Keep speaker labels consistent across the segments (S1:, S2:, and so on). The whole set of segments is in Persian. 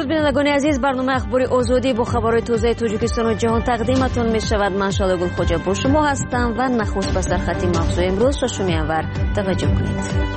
S1: بینندگان عزیز، برنامه اخبار آزادی با خبرهای تازه تاجیکستان و جهان تقدیمتون می شود. من شاله گل خوجا با شما هستم و نخست به سرخط موضوع امروز ششم ینور توجه کنید.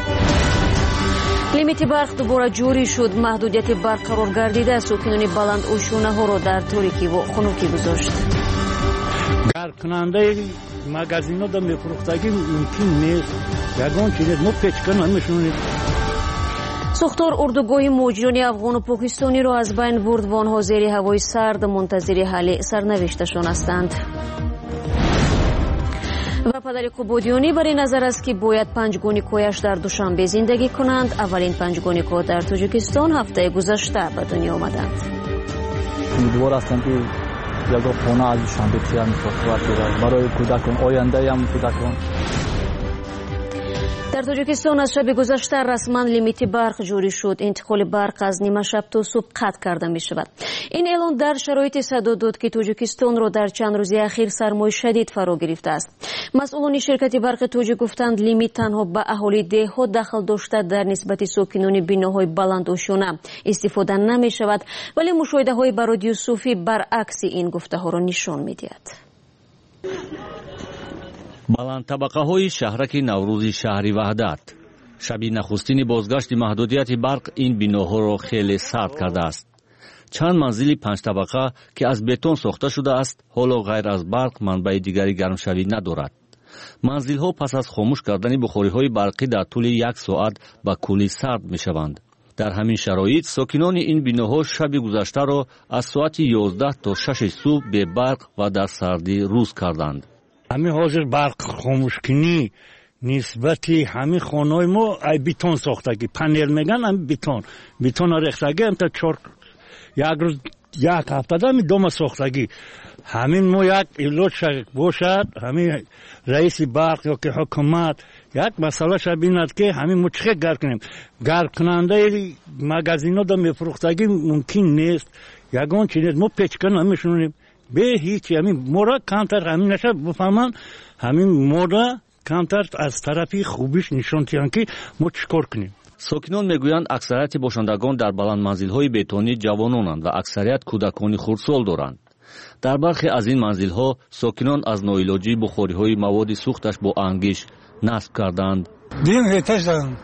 S1: لیمیت برق دوباره جوری شد. محدودیت برق قرار گردیده ساکنان بلند اوشونه ها را در تاریکی و خنکی گذاشت.
S2: گرم کننده مغازینا دا میفروختگی ممکن نیست. یگان چیز ما پیچکن نمیشونید.
S1: ساختار اردوگاه مهاجران افغان و پاکستانی را از بین برد و آنها زیر هوای سرد منتظر حل سرنوشتشان هستند. و پدر قبادیانی برای نظر است که باید 5 گونیکویش در دوشنبه زندگی کنند. اولین 5 گونیکو در تاجیکستان هفته گذشته به دنیا آمدند.
S3: امیدوار هستم که یک خانه از دوشنبه تیار می‌شود برای کودکان آینده هم کودکان.
S1: در تاجیکستان از شب گذشته رسما لیمیت برق جوری شد. انتقال برق از نیمه شب تا صبح قطع کرده می شود. این اعلان در شرایط صدا داد که تاجیکستان را در چند روز اخیر سرمای شدید فرا گرفته است. مسئولان شرکت برق توجیک گفتند لیمیت تنها به اهالی دهها دخل داشته در نسبت ساکنان بیناهای بلند اوشونه استفاده نمی شود، ولی مشاهده های بر رادیو صوفی برعکس این گفته ها را نشان می دهد.
S4: баланд табақаҳои шаҳраки наврӯзи шаҳри ваҳдат шаби нахустини бозгашти маҳдудияти барқ ин биноҳоро хеле сард кардааст. чанд манзили панҷтабақа ки аз бетон сохта шудааст ҳоло ғайр аз барқ манбаи дигари гармшавӣ надорад. манзилҳо пас аз хомӯш кардани бухориҳои барқӣ дар тӯли 1 соат ба куллӣ сард мешаванд. дар ҳамин шароит сокинони ин биноҳо шаби гузаштаро аз соати 11 то 6 субҳ бебарқ ва дар сардӣ рӯз карданд.
S2: همین حاضر برق خاموش کنی نسبتی همین خانه‌های ما ای بیتون ساختگی پنل میگن هم بیتون ریختگی هم تا 4 یک روز یک هفته دمی دوم ساختگی همین ما یک ایلوت باشد همین رئیس برق یا که حکومت یک مسئله شد بیند که همین ما چه گرد کنیم. گرد کننده مغازینا دا میفروختگی ممکن نیست. یگان چیز ما پیچکن نمیشونیم به هیچ همین مورا کمتر همین نشه بفهمن همین مورا کمتر از طرفی خوبیش نشون تیان که ما چیکار کنیم.
S4: ساکنان میگویند اکثریت باشندگان در بلند منزل‌های بتونی جوانانند و اکثریت کودکان خردسال دارند. در برخی از این منزل‌ها ساکنان از ناعلاجی بخاری‌های مواد سوختش با انگیش نصب کردند.
S5: دیم هیتش دارن.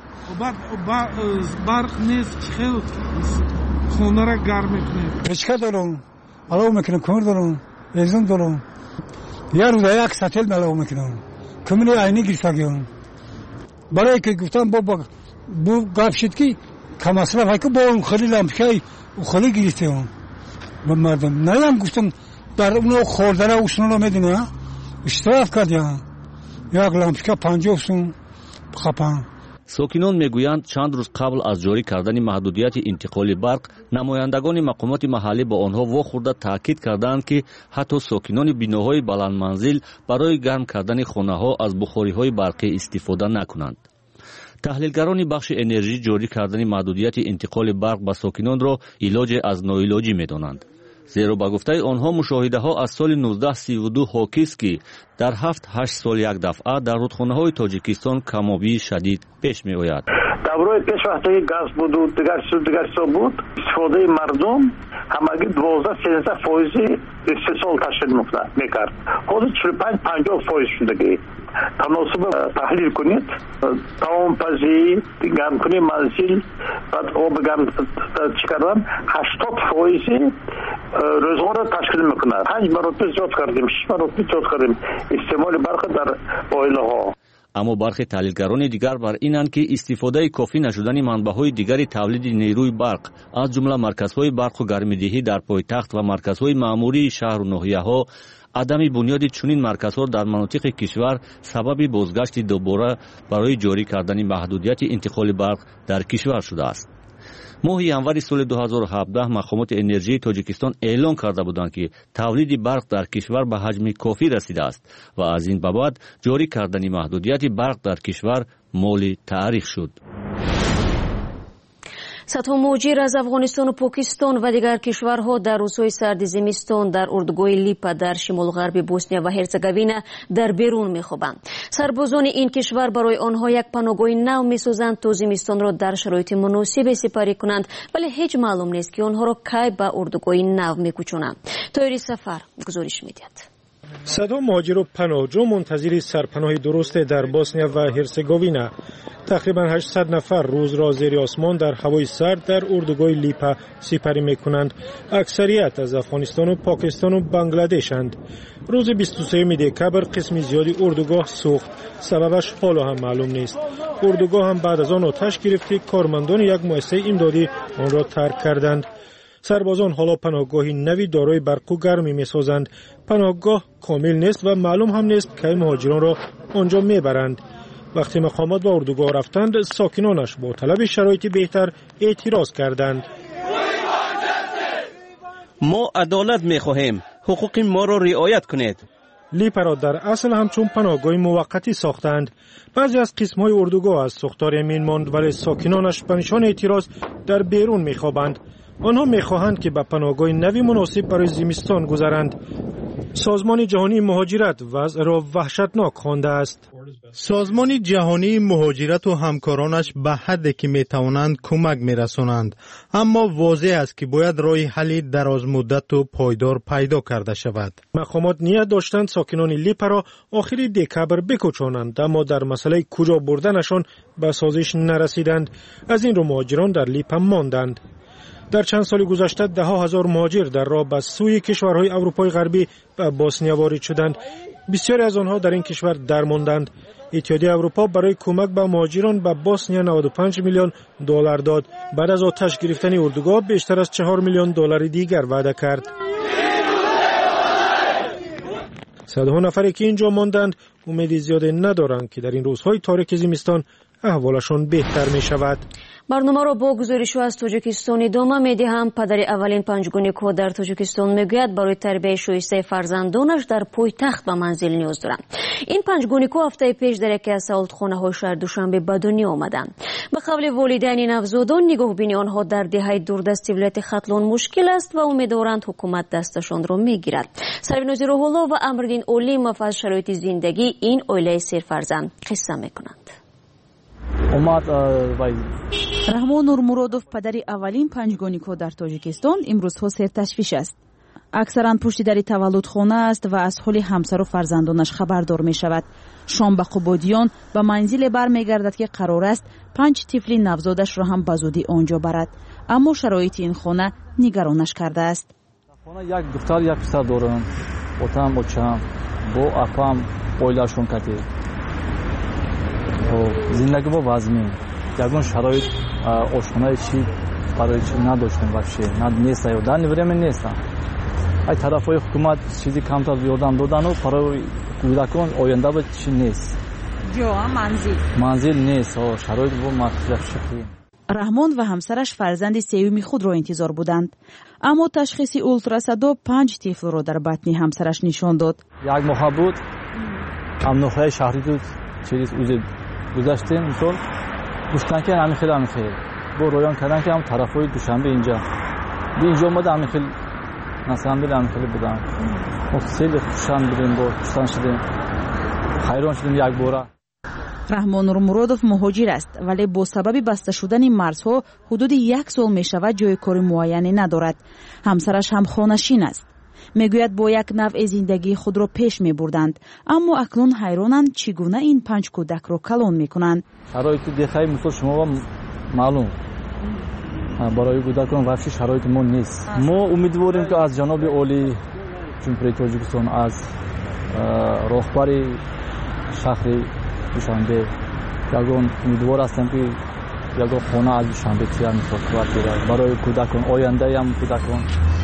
S6: برق نیست خیلی خونه را گرم میکنه.
S5: پچکه دارم. علاوه میکنم کمر دارم ازم دارم یه روز یک سطل علاوه میکنم کمری عینی گرفتگیم برای که گفتم بابا بو گپ شد که کم مصرف های که با اون خیلی لمپشای و خیلی گرفتیم و مردم نیم گفتم در اونو خوردن اوشنو رو میدونه اشتراف کردیم یک لمپشا 50 سون خپن.
S4: ساکنان میگویند چند روز قبل از جاری کردن محدودیت انتقال برق نمایندگان مقامات محلی با آنها واخورده تاکید کردند که حتی ساکنان بیناهای بلند منزل برای گرم کردن خانه ها از بخاری های برقی استفاده نکنند. تحلیلگران بخش انرژی جاری کردن محدودیت انتقال برق به ساکنان را علاج از ناعلاجی میدانند. زیرا با گفته آنها مشاهده ها از سال 1932 حاکی است که در 7-8 سال یک دفعه در رودخانه های تاجیکستان کم‌آبی شدید پیش می آید.
S7: دورای پیش وقتی گاز بود و دیگر بود استفاده مردم همگی 12-13% استحصال تشکیل میکرد. حالا 45-50% شدگی. تناسب تحلیل کنید تمام پزی گرم کنی منزل بعد آب گرم چکردن 80% روزگار تشکیل میکنه. 5 مرتبه زیاد کردیم 6 مرتبه زیاد کردیم استعمال برق در آیله ها.
S4: اما برخی تحلیلگران دیگر بر اینند که استفاده کافی نشدن منبع‌های دیگری تولید نیروی برق از جمله مرکزهای برق و گرم‌دهی در پایتخت و مرکزهای معموری شهر و ناحیه‌ها عدم بنیاد چنین مرکزها در مناطق کشور سبب بازگشت دوباره برای جاری کردن محدودیت انتقال برق در کشور شده است. ماه ینور سال 2017 مقامات انرژی تاجیکستان اعلام کرده بودند که تولید برق در کشور به حجم کافی رسیده است و از این بابت جاری کردن محدودیت برق در کشور مال تاریخ شد.
S1: صدها مهاجر از افغانستان و پاکستان و دیگر کشورها در روزهای سرد زمستان در اردوگاه لیپا در شمال غرب بوسنیا و هرزگوینه در بیرون می‌خوابند. سربازان این کشور برای آنها یک پناهگاه نو می‌سازند تا زمستان را در شرایط مناسب سپری کنند، ولی هیچ معلوم نیست که آنها را کی به اردوگاه نو می‌کشانند. طاهر سفر گزارش می‌دهد.
S8: صدها مهاجر و پناهجو منتظر سرپناه درست در بوسنیا و هرزگوینه. تقریبا 800 نفر روز را زیر آسمان در هوای سرد در اردوگاه لیپا سپری میکنند. اکثریت از افغانستان و پاکستان و بنگلادشند. روز 23 دکبر قسم زیادی اردوگاه سوخت. سببش حالا هم معلوم نیست. اردوگاه هم بعد از آن آتش گرفت که کارمندان یک مؤسسه امدادی آن را ترک کردند. سربازان حالا پناهگاهی نوی دارای برق و گرمی میسازند. پناهگاه کامل نیست و معلوم هم نیست که مهاجران را آنجا میبرند. وقتی مقامات به اردوگاه رفتند، ساکنانش با طلب شرایط بهتر اعتراض کردند.
S9: ما عدالت میخواهیم، حقوق ما را رعایت کنید.
S8: لیپا را در اصل همچون پناهگاه موقتی ساختند. بعضی از قسم‌های اردوگاه از ساختار امین ماند، ولی ساکنانش به نشان اعتراض در بیرون میخوابند. آنها میخواهند که به پناهگاه نوی مناسب برای زمستان گذرند. سازمان جهانی مهاجرت وضع را وحشتناک خوانده است.
S10: سازمان جهانی مهاجرت و همکارانش به حدی که میتوانند کمک میرسانند، اما واضح است که باید راه حلی دراز مدت و پایدار پیدا کرده شود.
S8: مقامات نیت داشتند ساکنان لیپا را آخر دکبر بکشانند، اما در مسئله کجا بردنشان به سازش نرسیدند. از این رو مهاجران در لیپا ماندند. در چند سال گذشته ده ها هزار مهاجر در راه به سوی کشورهای اروپای غربی و بوسنیا وارد شدند. بسیاری از آنها در این کشور درماندند. اتحادیه اروپا برای کمک به مهاجران به بوسنیا 95 میلیون دلار داد. بعد از آتش گرفتن اردوگاه بیشتر از 4 میلیون دلار دیگر وعده کرد. صدها نفری که اینجا ماندند امید زیادی ندارند که در این روزهای تاریک زمستان احوالشان بهتر می شود.
S1: برنامه را با گزارش از تاجیکستان ادامه می‌دهم. پدر اولین پنجگانیک‌ها در تاجیکستان میگوید برای تربیت شایسته فرزندانش در پایتخت به منزل نیاز دارند. این پنجگانیک‌ها هفته پیش در یکی از سوالخانه‌های شهر دوشنبه به دنیا آمدند. به قول والدین نوزادان، نگاهبینی آنها در دهه دوردست ولایت ختلان مشکل است و امیدوارند حکومت دستشان را میگیرد. سربنازی روح‌الله و امرالدین اولیموف از شرایط زندگی این عائله سرفرزند قصه می‌کنند.
S11: رحمان نورمورودوف پدر اولین پنجگانیک‌ها در تاجیکستان امروزها سرتشویش است. اکثرا پشت در تولدخانه است و از حال همسر و فرزندانش خبردار می شود. شام به قبادیان به منزل بر می گردد که قرار است 5 طفل نوزادش را هم به زودی آنجا برد، اما شرایط این خانه نگرانش کرده است.
S3: خانه یک دختر یک پسر دارم. اوتام بچم با اپام اویلاشون کردی. زندگی با وزمین یگان شرایط آشنای چی برای چی نداشتم вообще نیست و در время نیستم. ای طرفای حکومت چیزی کمتر یادم دادن و برای کودکان آینده به چی نیست.
S11: جا
S3: منزل نیست و شرایط با مطرح شدیم.
S11: رحمان و همسرش فرزند سوم خود را انتظار بودند، اما تشخیص اولتراسادا 5 طفل را در بطن همسرش نشان داد.
S3: یک ماه بود امنوخه شهری بود چیز گذاشتیم مثلا گفتن که همین خیلی با رویان کردن که هم طرفای دوشنبه اینجا اومده همین خیلی نسنده همین خیلی بودم خیلی خوشحال بودیم با خوشحال شدیم خیران شدیم یک باره.
S11: رحمان نورمورودوف مهاجر است، ولی با سبب بسته شدن مرزها حدود 1 سال می شود جای کار معینی ندارد. همسرش هم خانه‌نشین است. میگوید با یک نوع زندگی خود را پیش می بردند، اما اکنون حیرانند چگونه این 5 کودک را کلان می کنند.
S3: شرایط دیگه مثل شما معلوم برای کودکان واقعی شرایط ما نیست. ما امیدواریم که از جناب عالی جمهوری تاجیکستان از راهبر شهر دوشنبه یگان امیدوار هستم که یگان خانه از دوشنبه تیار می‌کنه برای کودکان آینده هم کودکان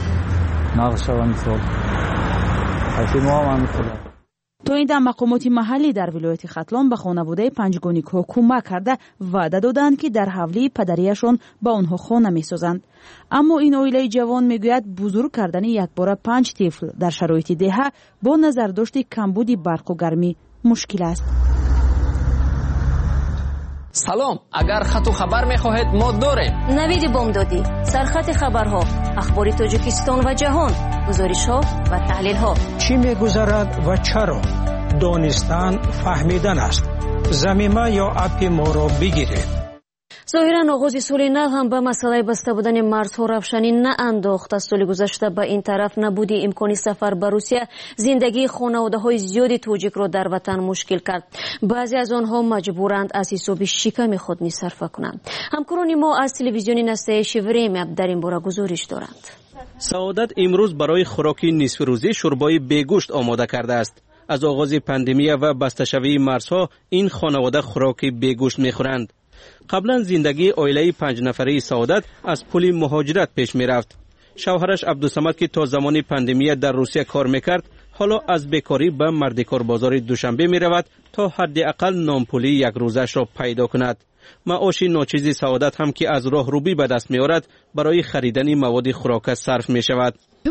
S11: تا این دم مقامات محلی در ولایت ختلان به خانواده پنجگانیک‌ها کمک کرده وعده دادند که در حولی پدریشان با آنها خانه می‌سازند، اما این عائله جوان میگوید بزرگ کردن یک باره 5 طفل در شرایط دهه با نظرداشت کمبود برق و گرمی مشکل است.
S12: салом, агар хату хабар мехоҳед мо дорем.
S1: навиди бомдодӣ, сархати хабарҳо, ахбори тоҷикистон ва ҷаҳон, гузоришҳо ва таҳлилҳо.
S13: чӣ мегузарад ва чаро? донистан фаҳмидан аст. замима ё апи моро бигиред.
S1: зоҳиран оғози соли нав ҳам ба масъалаи баста будани марзҳо равшанӣ наандохт. аз соли гузашта ба ин тараф набуди имкони сафар ба русия зиндагии хонаводаҳои зиёди тоҷикро дар ватан мушкил кард. баъзе аз онҳо маҷбуранд аз ҳисоби шиками худ нисарфа кунанд. ҳамкорони мо аз телевизиони настоящее время дар ин бора гузориш доранд.
S9: саодат имрӯз барои хӯроки нисфирӯзӣ шӯрбои бегӯшт омода кардааст. аз оғози пандемия ва басташавии марзҳо ин хонавода хӯроки бегӯшт мехӯранд. қаблан зиндагии оилаи 5 нафараи саодат аз пули муҳоҷират пеш мерафт. шавҳараш абдусамад ки то замони пандемия дар русия кор мекард, ҳоло аз бекорӣ ба мардикорбозори душанбе меравад то ҳадди ақал номпулии якрӯзаашро пайдо кунад. маоши ночизи саодат ҳам ки аз роҳрӯбӣ ба даст меорад, барои харидани маводи хӯрока сарф мешавад.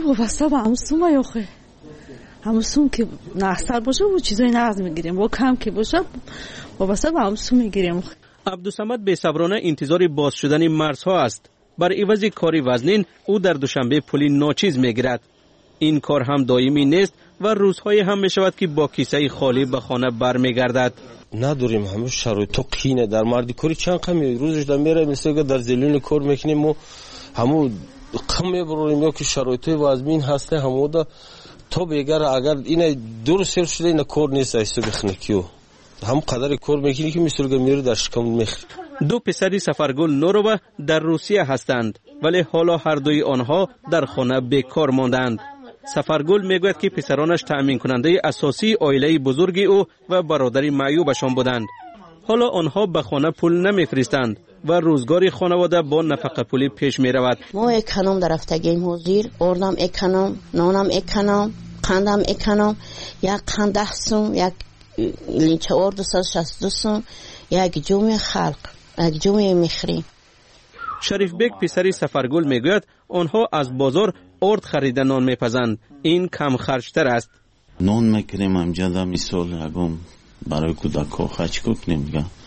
S14: ҳамусум ки нахстар боша бо чизои нағз мегирем, бо кам ки боша вобаста ба ҳамусум мегирем.
S9: абдусамад бесаброна интизори боз шудани марзҳо аст. бар ивази кори вазнин ӯ дар душанбе пули ночиз мегирад. ин кор ҳам доимӣ нест ва рӯзҳое ҳам мешавад ки бо кисаи холӣ ба хона бармегардад.
S15: надорем ҳамаи шароито қине дар мардикорӣ чанд қами рӯзашда меравем мисолга дар зелёни кор мекунем мо ҳамо қам мебарорем ё ки шароитои вазмин ҳаста ҳамода то бегара агар ина дуруст сел шуда ина кор нест ҳисоби хинакиё ҳам қадари кор мекунӣ ки мисолга мери дар шикам мехӯрӣ.
S9: ду писари Сафаргул Нурова дар Русия ҳастанд, вале ҳоло ҳардуи онҳо дар хона бекор монданд. Сафаргул мегӯяд ки писаронаш таъминкунандаи асосии оилаи бузурги ӯ ва бародари маъюбашон буданд. ҳоло онҳо ба хона пул намефиристанд ва рӯзгори хонавода бо нафақапулӣ пеш меравад.
S16: мо эконом дарафтагем ҳозир ордам эконом, нонам эконом, қандам эконом, як қанд 10 сум, як линчаор 262 сум, як ҷуми халқ, як ҷуми мехрӣ.
S9: Шарифбек писари Сафаргул мегӯяд онҳо аз бозор орд харида нон мепазанд. ин камхарҷтар аст.
S17: нон мекунем амҷада мисол ягон барои кӯдакҳо хаҷ кунем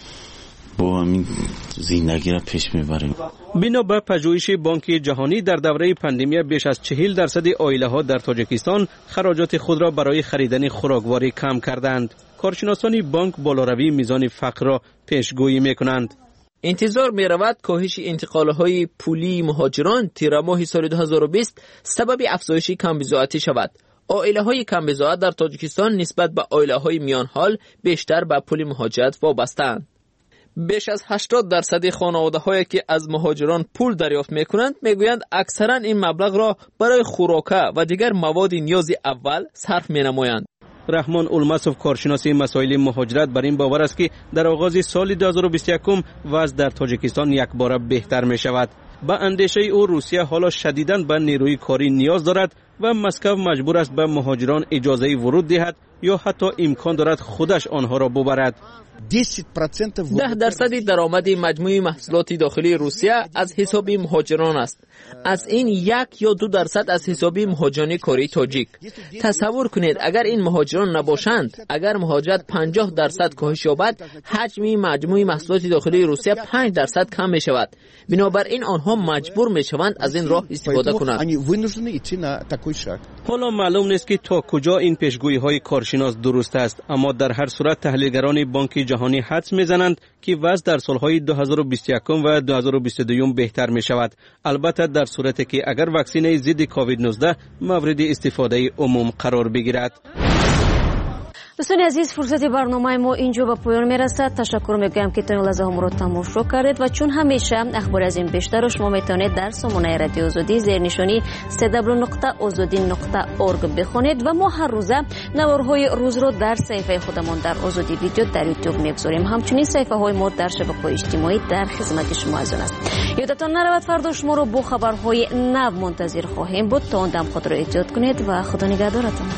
S17: бо ҳамин зиндагиро пеш мебарем.
S9: бино ба пажӯҳиши Банки ҷаҳонӣ дар давраи пандемия беш аз 40% оилаҳо дар Тоҷикистон хароҷоти худро барои харидани хӯрокворӣ кам карданд. коршиносони банк болоравии мизони фақрро пешгӯӣ мекунанд.
S12: интизор меравад коҳиши интиқолҳои пулии муҳоҷирон тирамоҳи соли 2020 сабаби афзоиши камбизоатӣ шавад. оилаҳои камбизоат дар Тоҷикистон нисбат ба оилаҳои миёнҳол бештар ба пули муҳоҷират вобастаанд. беш аз 80% хонаводаҳое ки аз муҳоҷирон пул дарёфт мекунанд мегӯянд аксаран ин маблағро барои хӯрока ва дигар маводи ниёзи аввал сарф менамоянд.
S9: раҳмон Улмасов коршиноси масоили муҳоҷират бар ин бовар аст ки дар оғози соли 2021 вазъ дар Тоҷикистон якбора беҳтар мешавад. ба андешаи ӯ Русия ҳоло шадидан ба нерӯи корӣ ниёз дорад ва Москав маҷбур аст ба муҳоҷирон иҷозаи вуруд диҳад ё ҳатто имкон дорад худаш онҳоро бубарад.
S12: 10% даромади маҷмӯи маҳсулоти дохилии Русия аз ҳисоби муҳоҷирон аст. аз ин 1 ё 2% аз ҳисоби муҳоҷирони кории тоҷик. тасаввур кунед, агар ин муҳоҷирон набошанд, агар муҳоҷират 50% коҳиш ёбад, ҳаҷми маҷмӯи маҳсулоти дохилии Русия 5% кам мешавад. бинобар ин онҳо маҷбур мешаванд аз ин роҳ истифода кунанд.
S9: ҳоло маълум нест ки то куҷо ин пешгӯиҳои коршинос дуруст аст, аммо дар ҳар сурат таҳлилгарони Банки ҷаҳонӣ ҳадс мезананд ки вазъ дар солҳои 2021 ва 2022 беҳтар мешавад, албатта дар сурате ки агар ваксинаи зидди COVID-19 мавриди истифодаи умум қарор бигирад.
S1: дӯстони азиз, фурсати барномаи мо инҷо ба поён мерасад. ташаккур мегӯям ки то ин лаҳзаҳомро тамошо кардед ва чун ҳамеша ахбори аз ин бештарро шумо метавонед дар сомонаи радиои озодӣ зернишони www.ozodin.org бихонед ва мо ҳар рӯза наворҳои рӯзро дар саҳифаи худамон дар Озодӣ видео дар YouTube мегузорем. ҳамчунин саҳифаҳои мо дар шабакаҳои иҷтимоӣ дар хизмати шумо азон аст. ёдатон наравад, фардо шуморо бо хабарҳои нав мунтазир хоҳем буд. то он дам худро эҳтиёт кунед ва худо нигаҳдоратон.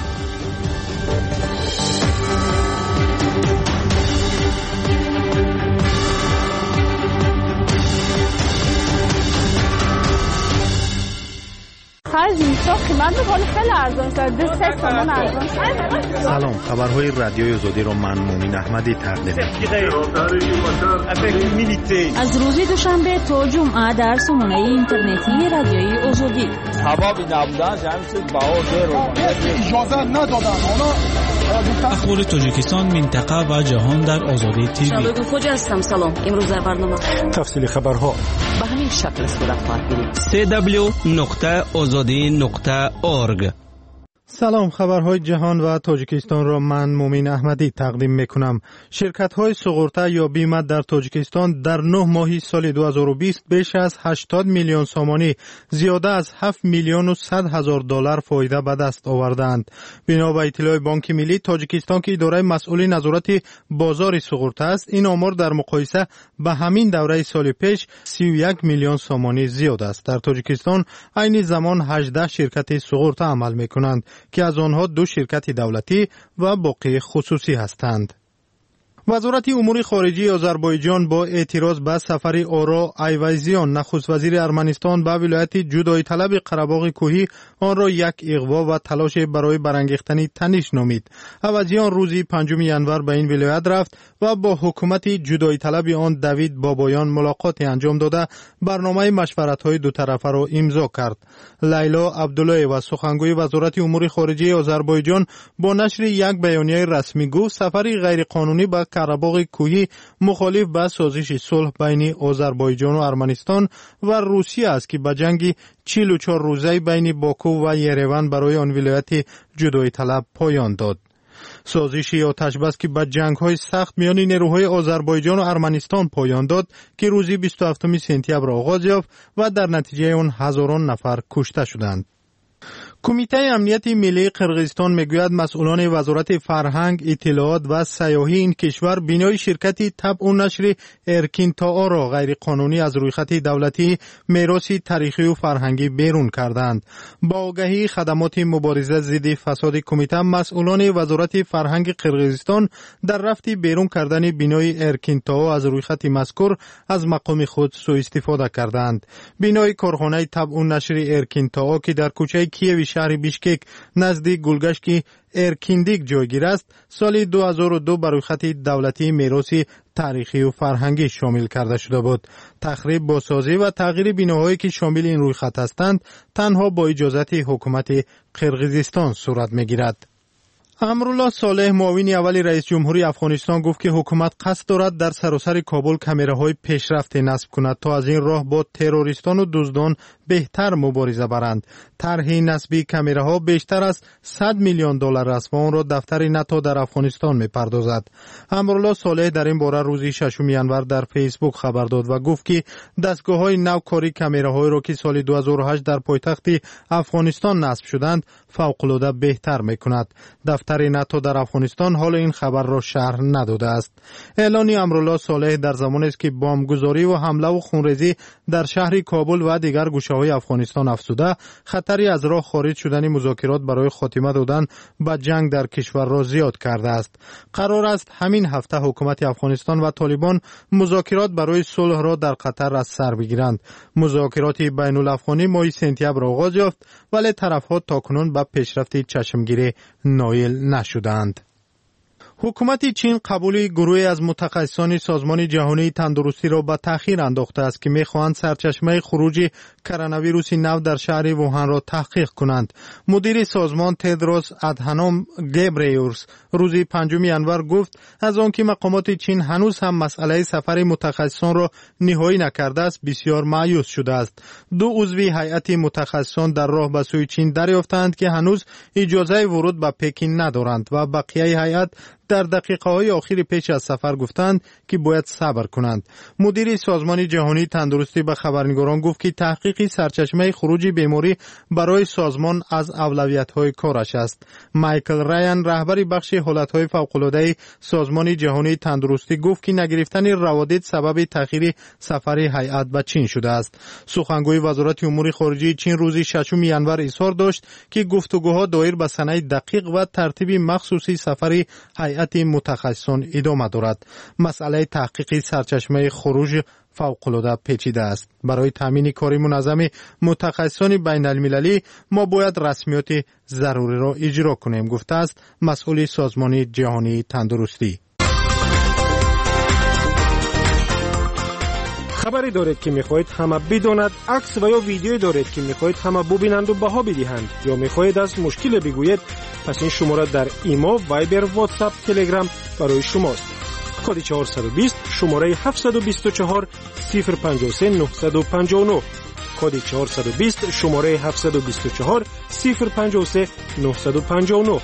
S18: از اینجا قیمت رو خیلی ارزان شده 3 تومن ارزان شده.
S10: سلام، خبرهای رادیوی آزادی رو من مومین احمدی تقدیم
S11: از روز دوشنبه تا جمعه در سامانه اینترنتی رادیوی آزادی.
S3: هوا نبودن جمعیت بها اجازه ندادن.
S19: اخبار تاجیکستان، منطقه و جهان در آزادی تیوی.
S1: شبکه خوجا هستم. سلام. امروز در برنامه
S8: تفصیل خبرها
S12: به همین شکل صورت خواهد گرفت.
S10: www.azadi.org. سلام، خبرهای جهان و تاجیکستان را من مومین احمدی تقدیم میکنم. شرکت‌های سغورته یا بیمه در تاجیکستان در 9 ماه سال 2020 بیش از 80 میلیون سامانی، زیاده از 7 میلیون و 100 هزار دلار فایده به دست آوردند. بنا به اطلاع بانک ملی تاجیکستان که اداره مسئول نظارت بازار سغورته است، این آمار در مقایسه به همین دوره سال پیش 31 میلیون سامانی زیاد است. در تاجیکستان عین زمان 18 شرکت سغورته عمل میکنند که از آنها 2 شرکت دولتی و باقی خصوصی هستند. وزارت امور خارجه آذربایجان با اعتراض به سفر آرا ایوازیان نخست وزیر ارمنستان به ولایت جدایی طلب قره‌باغ کوهی آن را یک اغوا و تلاش برای برانگیختن تنش نامید. ایوازیان روز 5 ینور به این ولایت رفت و با حکومت جدایی طلب آن دوید بابایان ملاقات انجام داده برنامه مشورت‌های دو طرفه را امضا کرد. لیلا عبدالله و سخنگوی وزارت امور خارجه آذربایجان با نشر یک بیانیه رسمی گفت سفری غیرقانونی به قره‌باغ کوهی مخالف به سازش صلح بین آذربایجان و ارمنستان و روسیه است که به جنگ 44 روزه بین باکو و یریون برای آن ولایت جدایی طلب پایان داد. سازش آتشبس که به جنگ‌های سخت میان نیروهای آذربایجان و ارمنستان پایان داد که روز 27 سپتامبر آغاز یافت و در نتیجه آن هزاران نفر کشته شدند. کمیته امنیت ملی قرقیزستان میگوید مسئولان وزارت فرهنگ، اطلاعات و سیاحی این کشور بینای شرکت طبع و نشر ارکینتاآ را غیر قانونی از رویخط دولتی میراث تاریخی و فرهنگی بیرون کردند. با آگاهی خدمات مبارزه ضد فساد کمیته، مسئولان وزارت فرهنگ قرقیزستان در رفت بیرون کردن بینای ارکینتاآ از رویخط مذکور از مقام خود سوء استفاده کردند. بینای کارخانه طبع و نشر ارکینتاآ که در کوچه کیوی شهر بیشکک نزدیک گلگشت ارکیندیک جایگیر است، سال 2002 بر رویخط دولتی میراث تاریخی و فرهنگی شامل کرده شده بود. تخریب، بازسازی و تغییر بناهایی که شامل این رویخط هستند تنها با اجازت حکومت قرقیزستان صورت میگیرد. امرالله صالح معاون اول رئیس جمهوری افغانستان گفت که حکومت قصد دارد در سراسر کابل کامراهای پیشرفت نصب کند تا از این راه با تروریستان و دزدان بهتر مبارزه برند. طرح نصبی کامراها بیشتر از 100 میلیون دلار است و آن را دفتر ناتو در افغانستان میپردازد. امرالله صالح در این باره روز 6 ینور در فیسبوک خبر داد و گفت که دستگاه‌های نوکاری کامراهایی را که سال 2008 در پایتخت افغانستان نصب شدند فوق‌العاده بهتر میکند. دفتر ناتو در افغانستان حال این خبر را شرح نداده است. اعلان امرالله صالح در زمانی است که بمبگذاری و حمله و خونریزی در شهر کابل و دیگر گوشه‌های افغانستان افزوده خطری از راه خارج شدن مذاکرات برای خاتمه دادن به جنگ در کشور را زیاد کرده است. قرار است همین هفته حکومت افغانستان و طالبان مذاکرات برای صلح را در قطر از سر بگیرند. مذاکرات بین الافغانی ماه سپتامبر آغاز یافت ولی طرف‌ها تاکنون به پیشرفت چشمگیری نایل نشدند. حکومت چین قبول گروهی از متخصصان سازمان جهانی تندرستی را به تأخیر انداخته است که می‌خواهند سرچشمه خروج کرونا ویروس نو در شهر ووهان را تحقیق کنند. مدیر سازمان تدروس ادهانوم گبریوس روز 5 ینور گفت از آنکه مقامات چین هنوز هم مسئله سفر متخصصان را نهایی نکرده است بسیار مایوس شده است. 2 عضو هیئت متخصصان در راه به سوی چین دریافتند که هنوز اجازه ورود به پکین ندارند و بقیه هیئت در دقیقه‌های آخر پیش از سفر گفتند که باید صبر کنند. مدیر سازمان جهانی تندرستی به خبرنگاران گفت که تحقیق سرچشمه خروج بیماری برای سازمان از اولویت‌های کارش است. مایکل رایان رهبر بخش حالت‌های فوق‌العاده سازمان جهانی تندرستی گفت که نگرفتن روادید سبب تأخیر سفر هیئت به چین شده است. سخنگوی وزارت امور خارجه چین روز 6 ینور اظهار داشت که گفتگوها دایر به صحنه دقیق و ترتیب مخصوصی سفر هیئت هیئت متخصصان ادامه دارد. مسئله تحقیق سرچشمه خروج فوق‌العاده پیچیده است. برای تامین کار منظم متخصصان بین المللی ما باید رسمیات ضروری را اجرا کنیم، گفته است مسئول سازمان جهانی تندرستی.
S8: خبری دارید که میخواهید همه بداند، عکس و یا ویدیویی دارید که میخواهید همه ببینند و بها بدهند، یا میخواهید از مشکل بگویید، پس این شماره در ایما، وایبر، واتساپ، تلگرام برای شماست. کد 420 شماره 724 053 959. کد 420 شماره 724 053 959.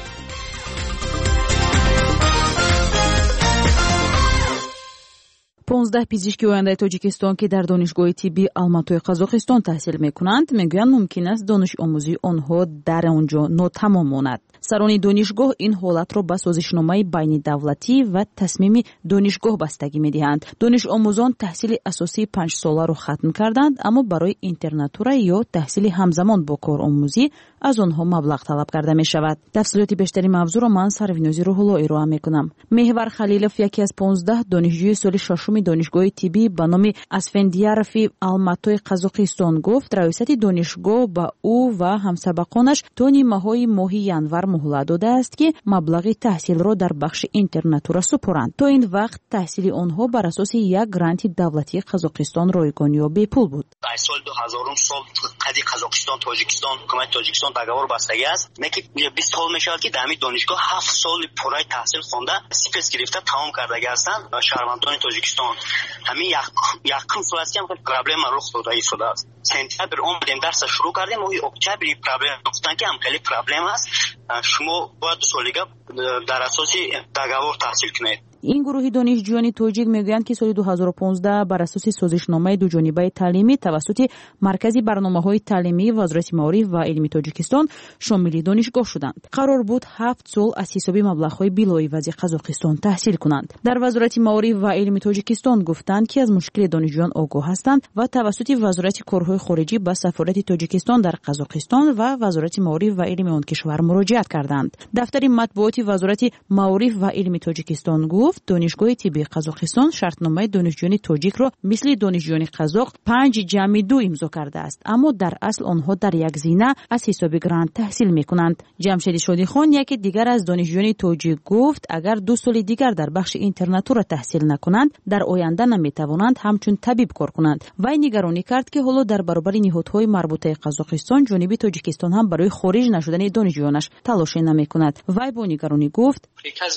S11: پانزده پزشکی آینده تاجیکستان که در دانشگاه طبی الماتوی قزاقستان تحصیل میکنند میگویند ممکن است دانش آموزی آنها در آنجا ناتمام ماند. سران دانشگاه این حالت را به سازشنامه بین دولتی و تصمیم دانشگاه بستگی میدهند. دانش آموزان تحصیل اساسی 5 ساله را ختم کردند، اما برای اینترناتورا یا تحصیل همزمان با کارآموزی از آنها مبلغ طلب کرده می شود. تفصیلات بیشتری موضوع را من سروینوزی روح‌الله ارائه میکنم. محور خلیلوف یکی از 15 دانشجوی سال ششم دانشگاه طبی به نام اسفندیارف الماتوی قزاقستان گفت رئیست دانشگاه با او و همسبقانش تا نیمه‌های ماه ینور مهلت داده است که مبلغ تحصیل را در بخش اینترناتورا سپرند. تا این وقت تحصیل آنها بر اساس یک گرانت دولتی قزاقستان رایگان یا بپول بود.
S20: در سال 2000 سال قدی قزاقستان تاجیکستان حکومت تاجیکستان داغور بستگی است. میگه 20 سال میشه که در همین دانشگاه 7 سال پورای تحصیل خونده سیپس گرفته تمام کرده هستند. شهروندان تاجیکستان همین یکم سال است که پرابلم رخ داده ایستاده است. سپتامبر اومدیم درس شروع کردیم و اکتبر پرابلم گفتن که هم خیلی پرابلم است. شما باید 2 سالگی در اساس داغور تحصیل کنید.
S11: این گروه دانشجویان تاجیک میگویند که سال 2015 بر اساس سازشنامه دوجانبه تعلیمی توسط مرکزی برنامه‌های تعلیمی وزارت معارف و علم تاجیکستان شامل دانشگاه شدند. قرار بود 7 سال از حساب مبلغ‌های بلایوازی قزاقستان تحصیل کنند. در وزارت معارف و علم تاجیکستان گفتند که از مشکل دانشجویان آگاه هستند و توسط وزارت کارهای خارجی به سفارت تاجیکستان در قزاقستان و وزارت معارف و علم آن کشور مراجعه کردند. دفتر مطبوعاتی وزارت معارف و علم تاجیکستان گفت دانشگاه طبی قزاقستان شرطنامه دانشجویان تاجیک را مثل دانشجویان قزاق 5-2 امضا کرده است، اما در اصل آنها در یک زینه از حساب گرانت تحصیل میکنند. جمشید شادی خان یکی دیگر از دانشجویان تاجیک گفت اگر 2 سال دیگر در بخش اینترناتورا تحصیل نکنند در آینده نمیتوانند همچون طبیب کار کنند. وی نگرانی کرد که حالا در برابر نهادهای مربوطه قزاقستان جانب تاجیکستان هم برای خارج نشدن دانشجویانش تلاش نمیکند. وی با نگرانی گفت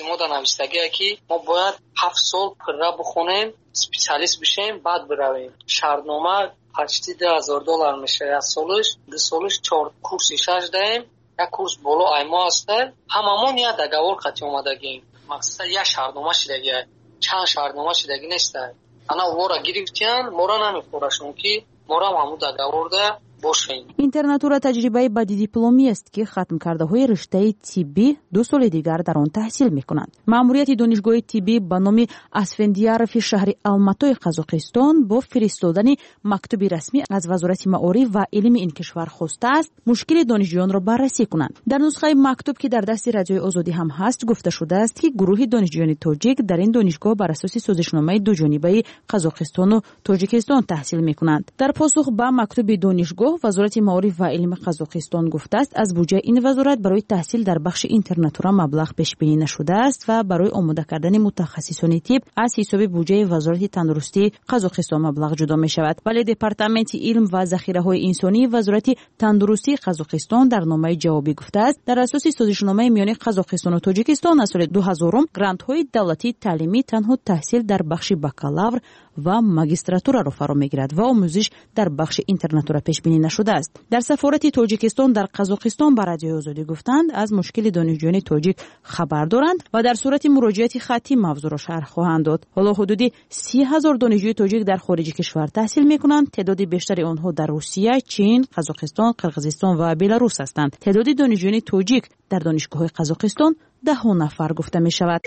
S21: ما باید 7 سال پره بخونیم، سپیشالیست بشیم، بعد برویم. شرطنامه $80,000 میشه. از سالش 2 سالش 4 کورس 6 دهیم. یک کورس بالا ایما هسته. هممون یا داغور قطعی اومدگیم. مقصد یک شرطنامه شدگی، چند شرطنامه شدگی نیسته. انا ورا گرفتن، مورا نمیخورشون که مورا همون داغور ده باشیم.
S11: اینترناتورا تجربه بعدی دیپلمی است که ختم کرده های رشته طبی 2 سال دیگر در آن تحصیل میکنند. مأموریت دانشگاه طبی به نام اسفندیارف شهر الماتوی قزاقستان با فرستادن مکتوبی رسمی از وزارت معارف و علم این کشور خواسته است مشکل دانشجویان را بررسی کنند. در نسخه مکتوب که در دست رادیوی آزادی هم هست گفته شده است که گروه دانشجویان تاجیک در این دانشگاه بر اساس سازشنامه دوجانبه قزاقستان و تاجیکستان تحصیل میکنند. در پاسخ به مکتوب دانشگاه وزارت معارف و علم قزاقستان گفته است از بودجه این وزارت برای تحصیل در بخش اینترناتورا مبلغ پیش بینی نشده است و برای آماده کردن متخصصان طب از حساب بودجه وزارت تندرستی قزاقستان مبلغ جدا می شود. ولی دپارتمنت علم و ذخیره های انسانی وزارت تندرستی قزاقستان در نامه جوابی گفته است در اساس سازشنامه میان قزاقستان و تاجیکستان از سال 2000 گرانت های دولتی تعلیمی تنها تحصیل در بخش بکالور و ماگستراتورا را فرا میگیرد و آموزش در بخش اینترناتورا پیش بینی نشده است. در سفارت تاجیکستان در قزاقستان به رادیوی آزادی گفتند از مشکل دانشجویان تاجیک خبر دارند و در صورت مراجعه خطی موضوع را شرح خواهند داد. حالا حدود 30,000 دانشجوی تاجیک در خارج کشور تحصیل میکنند. تعداد بیشتر آنها در روسیه، چین، قزاقستان، قرقیزستان و بلاروس هستند. تعداد دانشجویان تاجیک در دانشگاه قزاقستان 10 نفر گفته می شود.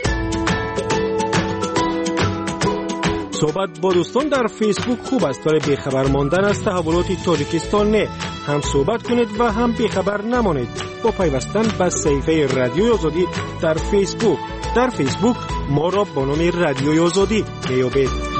S8: صحبت با دوستان در فیسبوک خوب است ولی بیخبر ماندن از تحولات تاجیکستان نه. هم صحبت کنید و هم بیخبر نمانید با پیوستن به صفحه رادیوی آزادی در فیسبوک. در فیسبوک ما را با نام رادیوی آزادی میابید.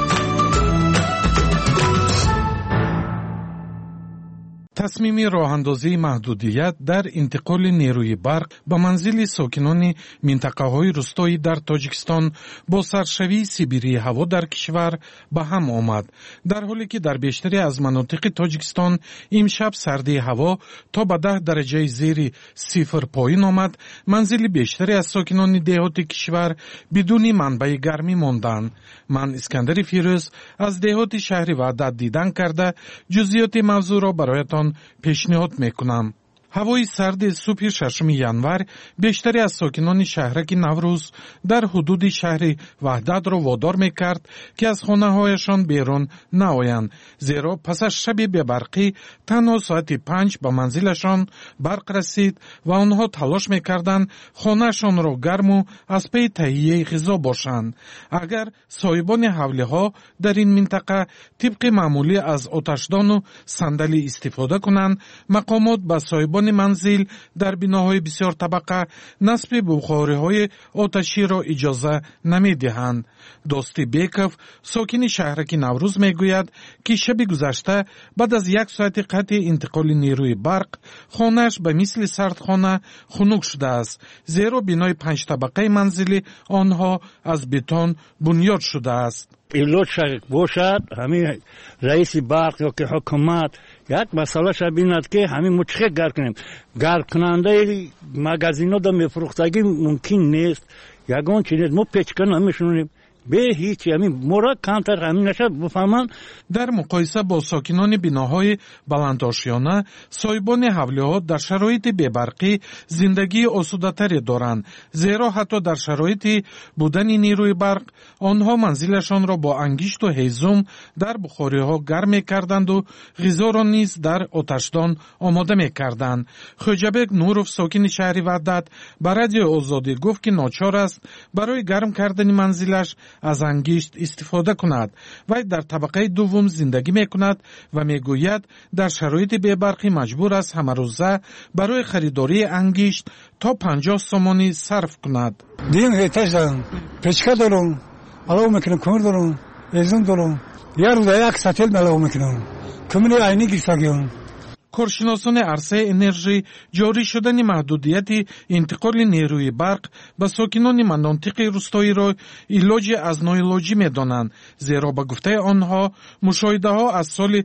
S2: تصمیم راهاندازی محدودیت در انتقال نیروی برق به منزل ساکنان منطقه‌های روستایی در تاجیکستان با سرشوی سیبیری هوا در کشور به هم آمد، در حالی که در بیشتری از مناطق تاجیکستان امشب سردی هوا تا به 10 درجه زیر صفر پایین آمد. منزل بیشتری از ساکنان دهات کشور بدون منبع گرمی ماندند. من اسکندر فیروز از دهات شهر وحدت دیدن کرده جزئیات موضوع را برایتان پیشنهاد میکنم. هوای سرد صبح 6 ینور بیشتری از ساکنان شهرک نوروز در حدود شهر وحدت را وادار میکرد که از خانه‌هایشان بیرون نآیند، زیرا پس از شب بی‌برقی تنها ساعت 5 به منزلشان برق رسید و آنها تلاش میکردند خانه‌شان را گرم و از پی تهیه غذا باشند. اگر صاحبان حوله‌ها در این منطقه طبق معمولی از آتشدان و صندلی استفاده کنند، مقامات به صاحبان منزل در بناهای بسیار طبقه نصب بخاری‌های آتشی را اجازه نمی‌دهند. دوستی بیکوف ساکن شهرک نوروز میگوید که شب گذشته بعد از 1 ساعت قطع انتقال نیروی برق خانه‌اش به مثل سردخانه خنک شده است، زیرا بنای 5 طبقه منزل آنها از بتون بنیاد شده است.
S22: ایلوت باشد همین رئیس برق یا که حکومت یک مسئله شد بیند که همین مچخه گرد کنیم. گرد کننده مگزینا دا میفروختگی ممکن نیست. یگان چیز ما پیچکن همیشونیم به هیچ همین مورد کمتر همین نشد بفهمن.
S2: در مقایسه با ساکنان بناهای بلندآشیانه، صاحبان حوله‌ها در شرایط بی‌برقی زندگی آسوده‌تری دارند، زیرا حتی در شرایط بودن نیروی برق آنها منزلشان را با انگشت و هیزم در بخاری‌ها گرم می‌کردند و غذا را نیز در آتشدان آماده می‌کردند. خوجابک نوروف ساکن شهر وحدت به رادیو آزادی گفت که ناچار است برای گرم کردن منزلش از انگشت استفاده کند. وی در طبقه دوم زندگی میکند و میگوید در شرایط بی‌برقی مجبور است همه روزه برای خریداری انگشت تا 50 سومانی صرف کند.
S5: دیم هیتش دارم، پچکه دارم، علاوه میکنم، کمر دارم، ایزون دارم، یه روزه 1 ساتل علاوه میکنم، کمری عینی گیرساگیم.
S2: کارشناسان عرصه انرژی جاری شدن محدودیت انتقال نیروی برق به ساکنان مناطق روستایی را علاج از ناعلاجی می‌دانند، زیرا به گفته آنها مشاهده‌ها از سال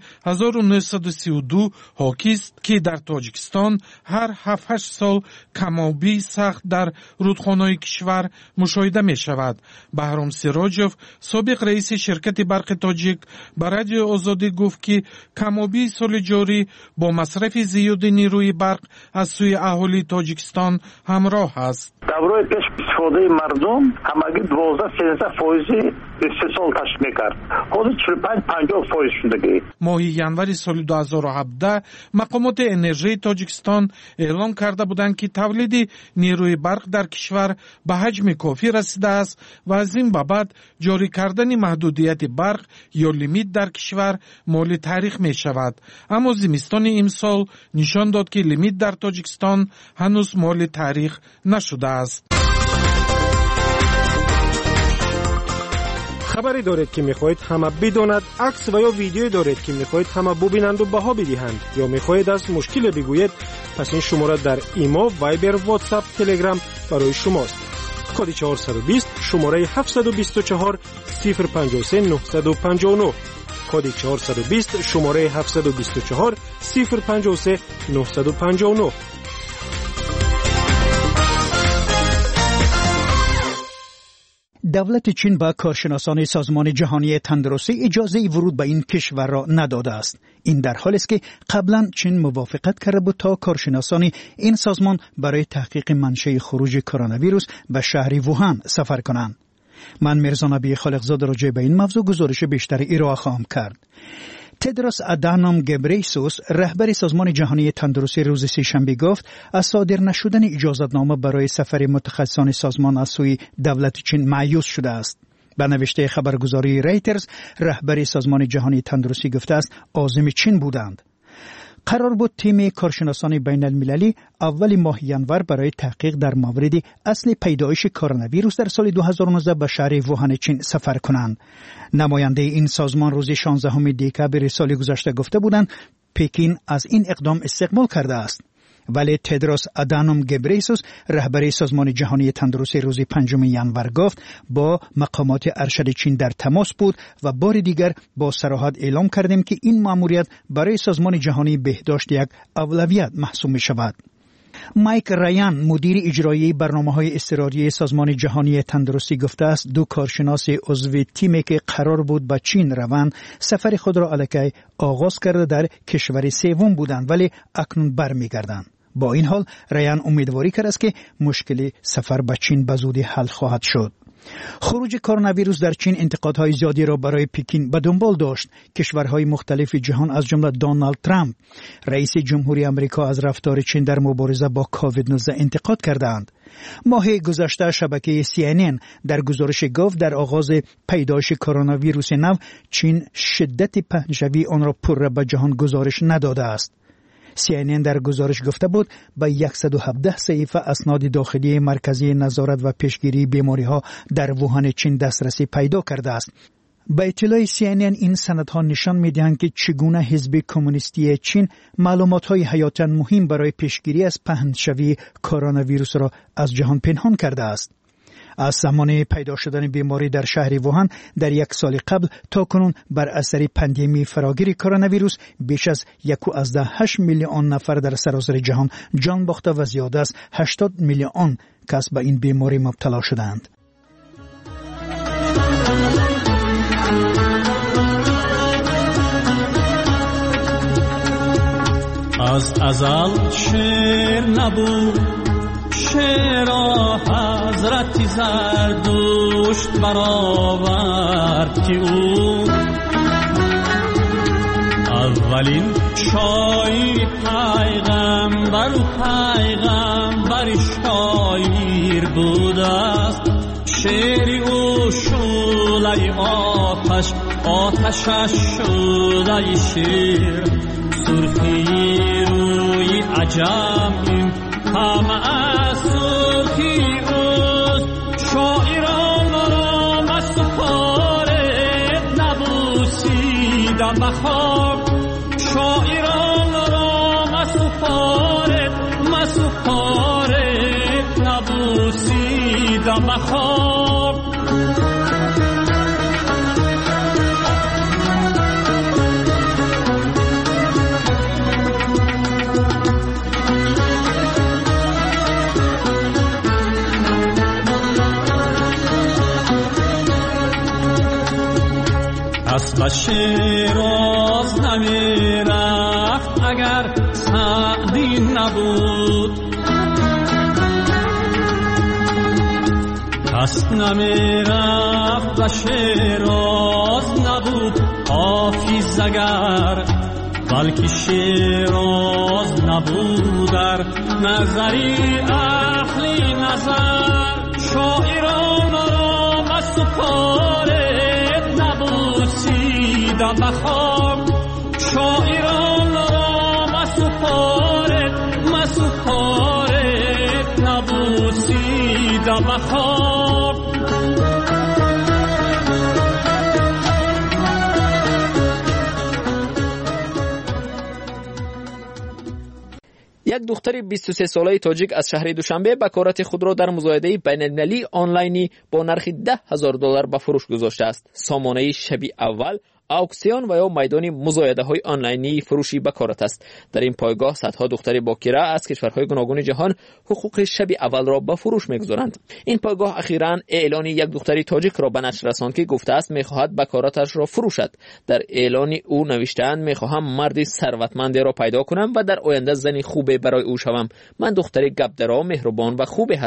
S2: 1932 حاکی است که در تاجیکستان هر 7-8 سال کم‌آبی سخت در رودخانه‌های کشور مشاهده می‌شود. بهرام سراجوف سابق رئیس شرکت برق تاجیک به رادیو آزادی گفت که کم‌آبی سال جاری با مصرف زیاد نیروی برق از سوی اهالی تاجیکستان همراه است.
S7: دورای پیش استفاده مردم همگی 12-13% 3 سال تشکیل میکرد. حدود 45-50% شده.
S2: ماه ینور سال 2017 مقامات انرژی تاجیکستان اعلام کرده بودند که تولید نیروی برق در کشور به حجم کافی رسیده است و از این بعد جاری کردن محدودیت برق یا لیمیت در کشور مال تاریخ می شود. اما زمستان امسال نشان داد که لیمیت در تاجیکستان هنوز مال تاریخ نشده است.
S8: خبری دارید که میخواهید همه بداند، عکس و یا ویدیو دارید که میخواهید همه ببینند و بها بدهند، یا میخواهید از مشکل بگویید، پس این شماره در ایما، وایبر، واتساپ، تلگرام برای شماست. کد 420 شماره 724 053 959. کد 420 شماره 724 053 959.
S23: دولت چین با کارشناسان سازمان جهانی تندرستی اجازه ورود به این کشور را نداده است. این در حالی است که قبلا چین موافقت کرده بود تا کارشناسان این سازمان برای تحقیق منشأ خروج کرونا ویروس به شهر ووهان سفر کنند. من میرزا نبی خالقزاده راجع به این موضوع گزارش بیشتری ارائه خواهم کرد. تدروس ادانوم گبریسوس رهبر سازمان جهانی تندرستی روز سه‌شنبه گفت از صادر نشدن اجازه‌نامه برای سفر متخصصان سازمان از سوی دولت چین مایوس شده است. به نوشته خبرگزاری ریترز رهبر سازمان جهانی تندرستی گفته است عازم چین بودند. قرار بود تیم کارشناسان بین المللی اول ماه ژانویه برای تحقیق در مورد اصل پیدایش کرونا ویروس در سال 2019 به شهر ووهان چین سفر کنند. نماینده این سازمان روز 16 دکبر سال گذشته گفته بودند پکین از این اقدام استقبال کرده است. ولی تدروس آدانوم گبریسوس رهبر سازمان جهانی تندرستی روز 5 ژانویه گفت با مقامات ارشد چین در تماس بود و بار دیگر با صراحت اعلام کردیم که این مأموریت برای سازمان جهانی بهداشت یک اولویت محسوب می شود. مایک رایان مدیر اجرایی برنامه‌های اضطراری سازمان جهانی تندرستی گفته است دو کارشناس عضو تیمی که قرار بود به چین روند سفر خود را الکی آغاز کرده در کشور سوم بودند ولی اکنون برمیگردند. با این حال رایان امیدواری کرد است که مشکل سفر به چین به زودی حل خواهد شد. خروج کرونا ویروس در چین انتقادهای زیادی را برای پکین به دنبال داشت. کشورهای مختلف جهان از جمله دونالد ترامپ رئیس جمهوری آمریکا از رفتار چین در مبارزه با کووید 19 انتقاد کردند. ماه گذشته شبکه CNN در گزارش گفت در آغاز پیدایش کرونا ویروس نو چین شدت پهنشوی آن را پوره به جهان گزارش نداده است. CNN در گزارش گفته بود به 117 صحیفه اسناد داخلی مرکزی نظارت و پیشگیری بیماری‌ها در ووهان چین دسترسی پیدا کرده است. به اطلاع CNN این سندها نشان می‌دهند که چگونه حزب کمونیستی چین معلومات‌های حیاتاً مهم برای پیشگیری از پهنشوی کرونا ویروس را از جهان پنهان کرده است. از زمان پیدا شدن بیماری در شهر ووهان در یک سال قبل تا کنون بر اثر پاندمی فراگیر کرونا ویروس بیش از 1.8 میلیون نفر در سراسر جهان جان باخته و زیاده از 80 میلیون کس به این بیماری مبتلا شدند.
S19: از ازل شعر نبود شعرا حضرت زردشت برآورد که او اولین شاعر پیغمبر و پیغمبر شاعر بود است. شعری او شعله آتش آتشش شعله شعر سرخی روی عجم همه سرخی روز شاعران را مسپارد نبوسیدم بخواب شاعران را مسپارد نبوسیدم بخواب از به شیراز نمی رفت اگر سعدی نبود کس نمی رفت به شیراز نبود حافظ اگر بلکه شیراز نبود در نظری اهل نظر شاعران را مسپارد نبوسیدم بخواب شاعران را مسپارد نبوسیدم بخواب
S12: یک دختر 23 ساله تاجیک از شهر دوشنبه بکارت خود را در مزایده بین‌المللی آنلاینی با نرخ $10,000 به فروش گذاشته است. سامانه شبی اول آکسیون و یا میدان مزایده‌های آنلاینی فروشی بکارت است. در این پایگاه صدها دختر باکره از کشورهای گوناگون جهان حقوق شب اول را به فروش می‌گذارند. این پایگاه اخیراً اعلان یک دختری تاجیک را به نشر رساند که گفته است می‌خواهد بکارتش را فروشد. در اعلان او نوشته‌اند می‌خواهم مردی ثروتمندی را پیدا کنم و در آینده زنی خوبی برای او شوم. من دختری گپدرا، مهربان و خوبی هستم.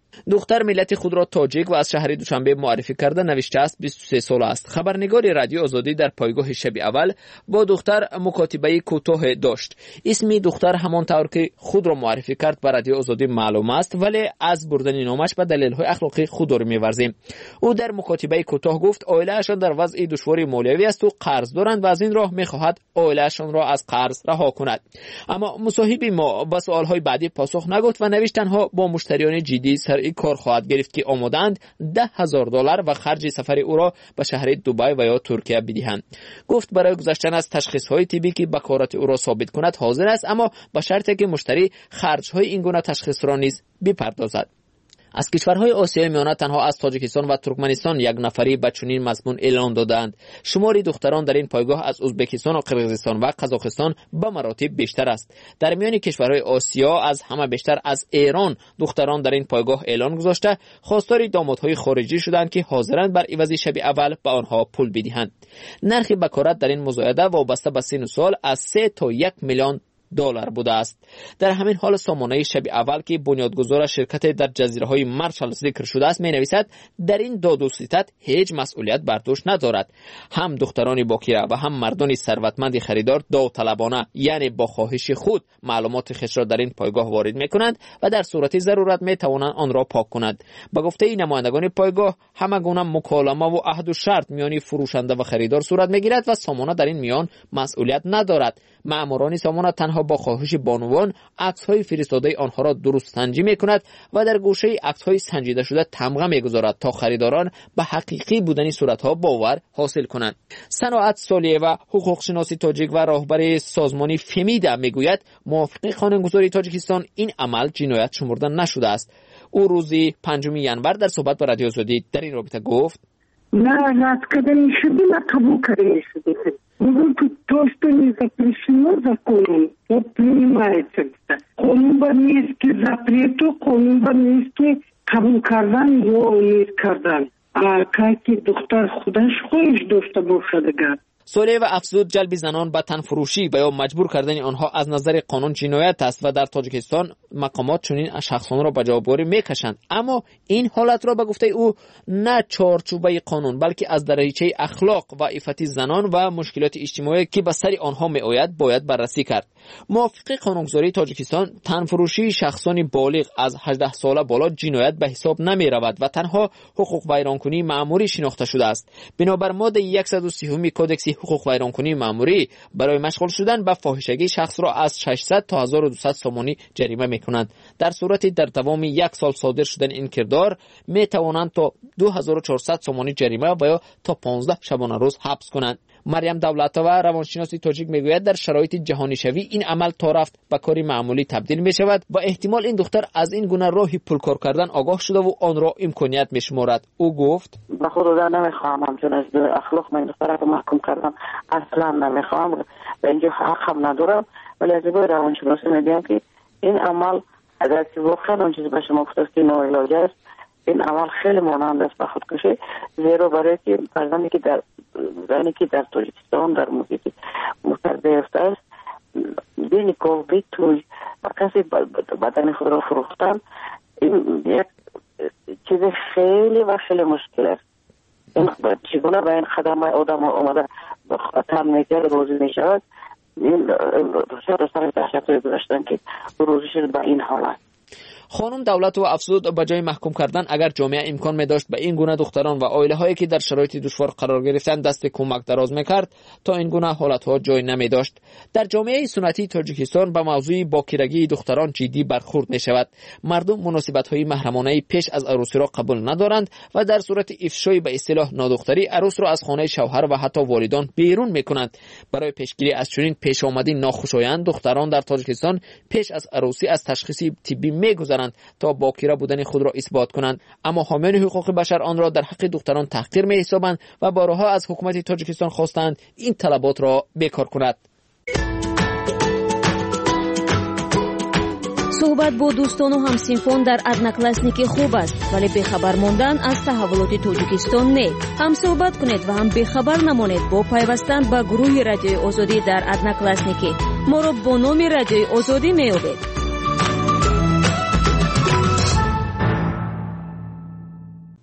S12: دختر ملت خود را تاجیک و از شهر دوشنبه معرفی کرده نوشته است 23 سال است. خبرنگار رادیو آزادی در پایگاه شب اول با دختر مکاتبه کوتاه داشت. اسم دختر همان طور که خود را معرفی کرد به رادیو آزادی معلوم است، ولی از بردن نامش به دلایل اخلاقی خود را می‌ورزیم. او در مکاتبه کوتاه گفت عائله‌شان در وضع دشواری مالیوی است و قرض دارند و از این راه می‌خواهد عائله‌شان را از قرض رها کند. اما مصاحب ما با سوال‌های بعدی پاسخ نگفت و نوشت تنها با مشتریان جدی سر کار خواهد گرفت که آمادند $10,000 و خرج سفر او را به شهر دبی و یا ترکیه بدهند. گفت برای گذشتن از تشخیص‌های طبی که بکارت او را ثابت کند حاضر است، اما با شرطی که مشتری خرج‌های این گونه تشخیص را نیز بپردازد. از کشورهای آسیای میانه تنها از تاجیکستان و ترکمنستان یک نفری به چنین مضمون اعلان دادند. شمار دختران در این پایگاه از ازبکستان و قرقیزستان و قزاقستان به مراتب بیشتر است. در میان کشورهای آسیا از همه بیشتر از ایران دختران در این پایگاه اعلان گذاشته خواستار دامادهای خارجی شدند که حاضرند بر عوض شب اول به آنها پول بدهند. نرخ بکارت در این مزایده وابسته به سن و سال از 3 تا 1 میلیون دلار بوده است. در همین حال سامانه شب اول که بنیادگذار شرکت در جزیره‌های مارشال ذکر شده است می‌نویسد در این داد و ستد هیچ مسئولیت بر دوش ندارد. هم دختران باکره و هم مردان ثروتمند خریدار داوطلبانه یعنی با خواهش خود معلومات خویش را در این پایگاه وارد می‌کنند و در صورت ضرورت می‌توانند آن را پاک کنند. به گفته نمایندگان پایگاه همه گونه مکالمه و عهد و شرط میان فروشنده و خریدار صورت می‌گیرد و سامانه در این میان مسئولیت ندارد. مأموران سامانه تنها با خواهش بانوان عکس‌های فرستاده آنها را درست سنجی می‌کند و در گوشه عکس‌های سنجیده شده تمغه می‌گذارد تا خریداران به حقیقی بودن صورت‌ها باور حاصل کنند. صنعت سالیه و حقوق شناسی تاجیک و راهبر سازمانی فمیدا میگوید موافق قانونگذاری تاجیکستان این عمل جنایت شمرده نشده است. او روز 5 ینور در صحبت با رادیو آزادی در این رابطه گفت:
S4: نه рад когда еще было табу конечно. То, что не запрещено законом, вот принимается. Qonun бар نیست که запрет و qonun бар نیست که قبول کردن یا نیست کردن. که دختر خودش داشته باشه دیگر.
S12: سالیه و افزود جلب زنان به تن فروشی و یا مجبور کردن آنها از نظر قانون جنایت است و در تاجیکستان مقامات چنین شخصان را به جوابگویی میکشند. اما این حالت را به گفته او نه چارچوبه قانون بلکه از دریچه اخلاق و عفت زنان و مشکلات اجتماعی که به سر آنها میآید باید بررسی کرد. موافق قانونگذاری تاجیکستان تن فروشی شخصان بالغ از 18 ساله بالا جنایت به حساب نمی رود و تنها حقوق ویرانکنی مأموری شناخته شده است. بنابر ماده 130 کودکس حقوق ویرانکنی مأموری برای مشغول شدن به فاحشگی شخص را از 600 تا 1200 سومانی جریمه می‌کنند. در صورتی در دوام 1 سال صادر شدن این کردار می‌توانند تا 2400 سومانی جریمه و یا تا 15 شبانه روز حبس کنند. مریم دولتова روانشناس تاجیک میگوید در شرایط جهانی شوی این عمل تا رفت به کاری معمولی تبدیل می شود و احتمال این دختر از این گونه راهی پول کار کردن آگاه شده و آن را امکانیت می شمارد. او گفت:
S4: به خدا نمیخوام همچون از اخلاق من دختر را محکوم کردم اصلا نمیخوام و اینجا حقم ندارم، ولی از برای روانشناسی میگم که این عمل اگر که واقعا اون چیزی به شما گفته است که ناعلاج است، این عمل خیلی مانند است به خودکشی، زیرا برای که فرزندی که در تاجیکستان در محیط گرفته است بین قلبی توی و کسی بدن خود را فروختن این یک چیز خیلی و خیلی مشکل است. این چگونه به این خدمه آدم آمده خطر میکرد روزی میشود، این سر تشکر گذاشتن که روزی شد به این حالت.
S12: خانم دولت و افزود به جای محکوم کردن اگر جامعه امکان می داشت به این گونه دختران و عائله هایی که در شرایط دشوار قرار گرفتن دست کمک دراز میکرد تا این گونه حالت ها جای نمی داشت. در جامعه سنتی تاجیکستان به موضوع باکرگی دختران جدی برخورد می شود. مردم مناسبت های محرمانه پیش از عروسی را قبول ندارند و در صورت افشای به اصطلاح نادختری عروس را از خانه شوهر و حتی والدان بیرون می کنند. برای پیشگیری از چنین پیش آمدی ناخوشایند دختران در تاجیکستان پیش از عروسی از تشخیص طبی میگذرند تا باکره بودن خود را اثبات کنند، اما حامیان حقوق بشر آن را در حق دختران تحقیر می‌حسابند و بارها از حکومت تاجیکستان خواستند این طلبات را بیکار کند.
S1: صحبت با دوستان و همسنفان در ادناکلاسنیکی خوب است، ولی بخبر ماندن از تحولات تاجیکستان نه. هم صحبت کنید و هم بخبر نمانید با پیوستن به گروه رادیوی آزادی در ادناکلاسنیکی. ما را با نام رادیوی آزادی می‌یابید.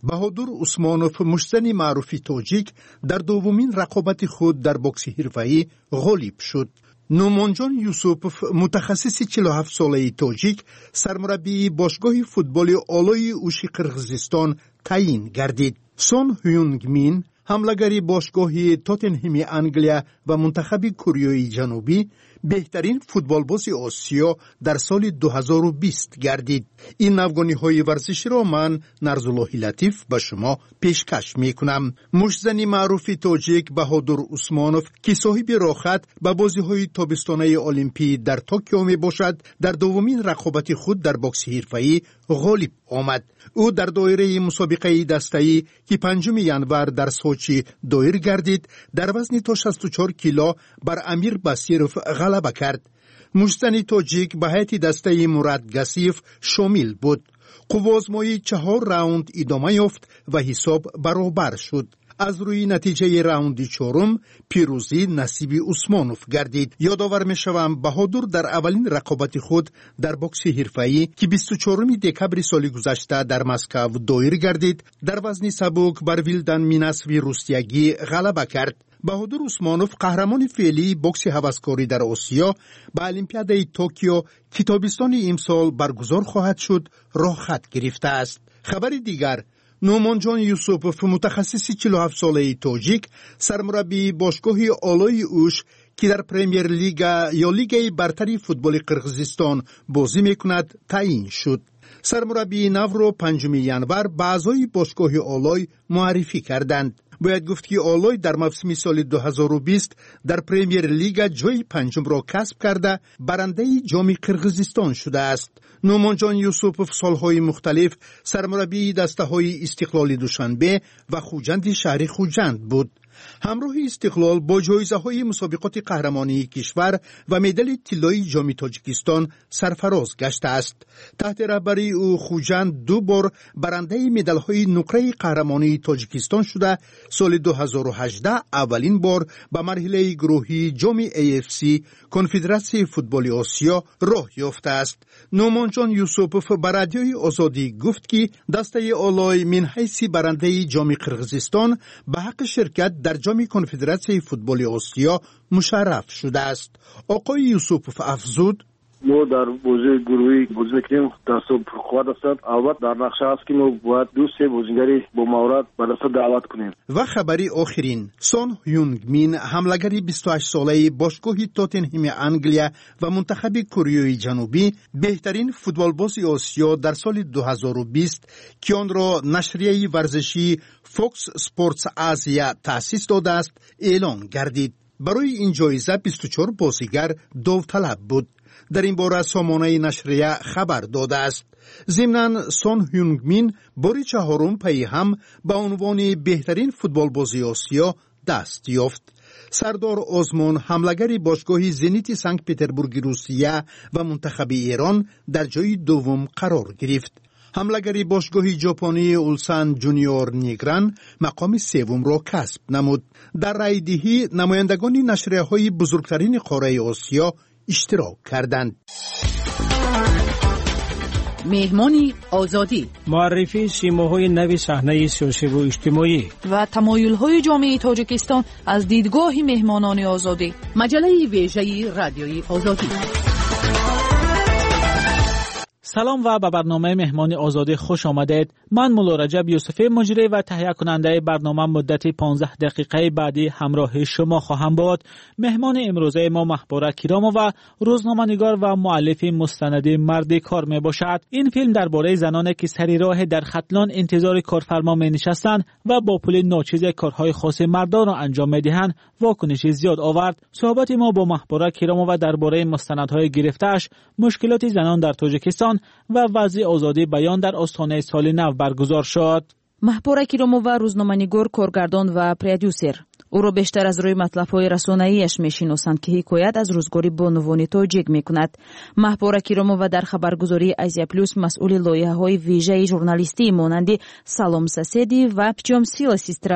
S6: بهادر عثمانوف مشتزن معروف تاجیک در دومین رقابت خود در بوکس حرفه‌ای غالب شد. نومانجان یوسوپوف متخصص 47 ساله تاجیک سرمربی باشگاه فوتبال آلای اوشی قرقیزستان تعیین گردید. سون هیونگ مین حمله‌گری باشگاه تاتنهیم انگلیا و منتخب کره جنوبی بهترین فوتبالباز آسیا در سال 2020 گردید. این نوگانی‌های ورزشی را من نرزالله لطیف به شما پیشکش می‌کنم. مشتزن معروف تاجیک بهادر عثمانوف که صاحب راحت به بازی‌های تابستانه المپی در توکیو میباشد، در دومین رقابت خود در بوکس حرفه‌ای غالب آمد. او در دایره مسابقه دسته‌ای که 5 ینور در سوچی دایر گردید، در وزن تا 64 کیلو بر امیر باسیروف غلبه کرد. مشتزن تاجیک به هیئت دسته مراد گسیف شامل بود. قوازمایی 4 راوند ادامه یافت و حساب برابر شد. از روی نتیجه راوند 4 پیروزی نصیب عثمانوف گردید. یادآور می‌شوم بهادر در اولین رقابت خود در بوکس حرفه‌ای که 24 دکبر سال گذشته در مسکو دایر گردید، در وزن سبک بر ویلدن میناسوی روسیگی غلبه کرد. بهادر عثمانوف قهرمان فعلی بوکس هوسکاری در آسیا به المپیادای توکیو که تابستان امسال برگزار خواهد شد راه خط گرفته است. خبر دیگر، نومانجان یوسوپوف متخصص 47 ساله تاجیک سرمربی باشگاه آلای اوش که در پرمیر لیگ یا لیگ برتری فوتبال قرقیزستان بازی میکند تعیین شد. سرمربی نو را 5 ینور به اعضای باشگاه آلای معرفی کردند. باید گفت که آلای در موسم سال 2020 در پرمیر لیگ جای 5 را کسب کرده برنده جام قرقیزستان شده است. نومانجان یوسوپوف سالهای مختلف سرمربی دسته‌های استقلال دوشنبه و خوجند شهر خوجند بود. همراه استقلال با جایزه‌های مسابقات قهرمانی کشور و مدال طلایی جام تاجیکستان سرفراز گشته است. تحت رهبری او خوجند 2 بار برنده مدال‌های نقره قهرمانی تاجیکستان شده، سال 2018 اولین بار به مرحله گروهی جام AFC کنفدراسیون فوتبال آسیا راه یافته است. نومانجان یوسوپوف به رادیوی آزادی گفت که دسته آلای من حیث برنده جام قرقیزستان به حق شرکت در جام کنفدراسیون فوتبال آسیا مشرف شده است. آقای یوسوپوف افزود:
S13: ما در بازی گروهی بازی میکنیم، دستو پرقوت است. البته در نقشه هست که ما باید 2-3 بازیگری با مهارت به دست دعوت کنیم.
S6: و خبری آخرین، سون هیونگ مین حمله‌گری 28 ساله باشگاه تاتنهیم انگلیا و منتخب کره جنوبی بهترین فوتبالباز آسیا در سال 2020 که آن را نشریه ورزشی فوکس اسپورتس آسیا تأسیس داده است اعلان گردید. برای این جایزه 24 بازیگر داوطلب بود. در این باره سامانه نشریه خبر داده است. ضمناً سون هیونگ مین بار 4 پی هم به عنوان بهترین فوتبالباز آسیا دست یافت. سردار آزمون حمله‌گر باشگاه زنیت سنت پترزبورگ روسیه و منتخب ایران در جای دوم قرار گرفت. حمله‌گر باشگاه ژاپنی اولسن جونیور نیگران مقام 3 را کسب نمود. در رایدهی نمایندگان نشریه‌های بزرگترین قاره آسیا اشتراک کردند.
S14: مهمانی آزادی،
S24: معرفی سیماهای نو صحنه سیاسی و اجتماعی
S14: و تمایل‌های جامعه تاجیکستان از دیدگاه مهمانان آزادی. مجله ویژه رادیوی آزادی.
S24: سلام و به برنامه مهمان آزادی خوش آمدید. من مولا رجب یوسفی مجری و تهیه کننده برنامه مدت 15 دقیقه بعدی همراه شما خواهم بود. مهمان امروزه ما محبوره کیرامو و روزنامه‌نگار و مؤلف مستند مرد کار می باشد. این فیلم درباره زنانی که سر راه در ختلان انتظار کارفرما می نشستند و با پول ناچیز کارهای خاص مردان را انجام می دهند واکنش زیاد آورد. صحبت ما با محبوره کیرامو و درباره مستندهای گرفته‌اش، مشکلات زنان در تاجیکستان و وضع آزادی بیان در آستانه سال نو برگزار شد.
S11: محبوره کیرامو و روزنامه‌نگار، کارگردان و پرودیوسر. او را بیشتر از روی مطلب‌های رسانه‌ایش می‌شناسند که حکایت از روزگاری بانوان تاجیک می‌کند. محبوره کیرامو و در خبرگزاری آسیا پلوس مسئول لایحه‌های ویژه ژورنالیستی مانند سلام سسیدی و پیچام سیلا سیسترا بود.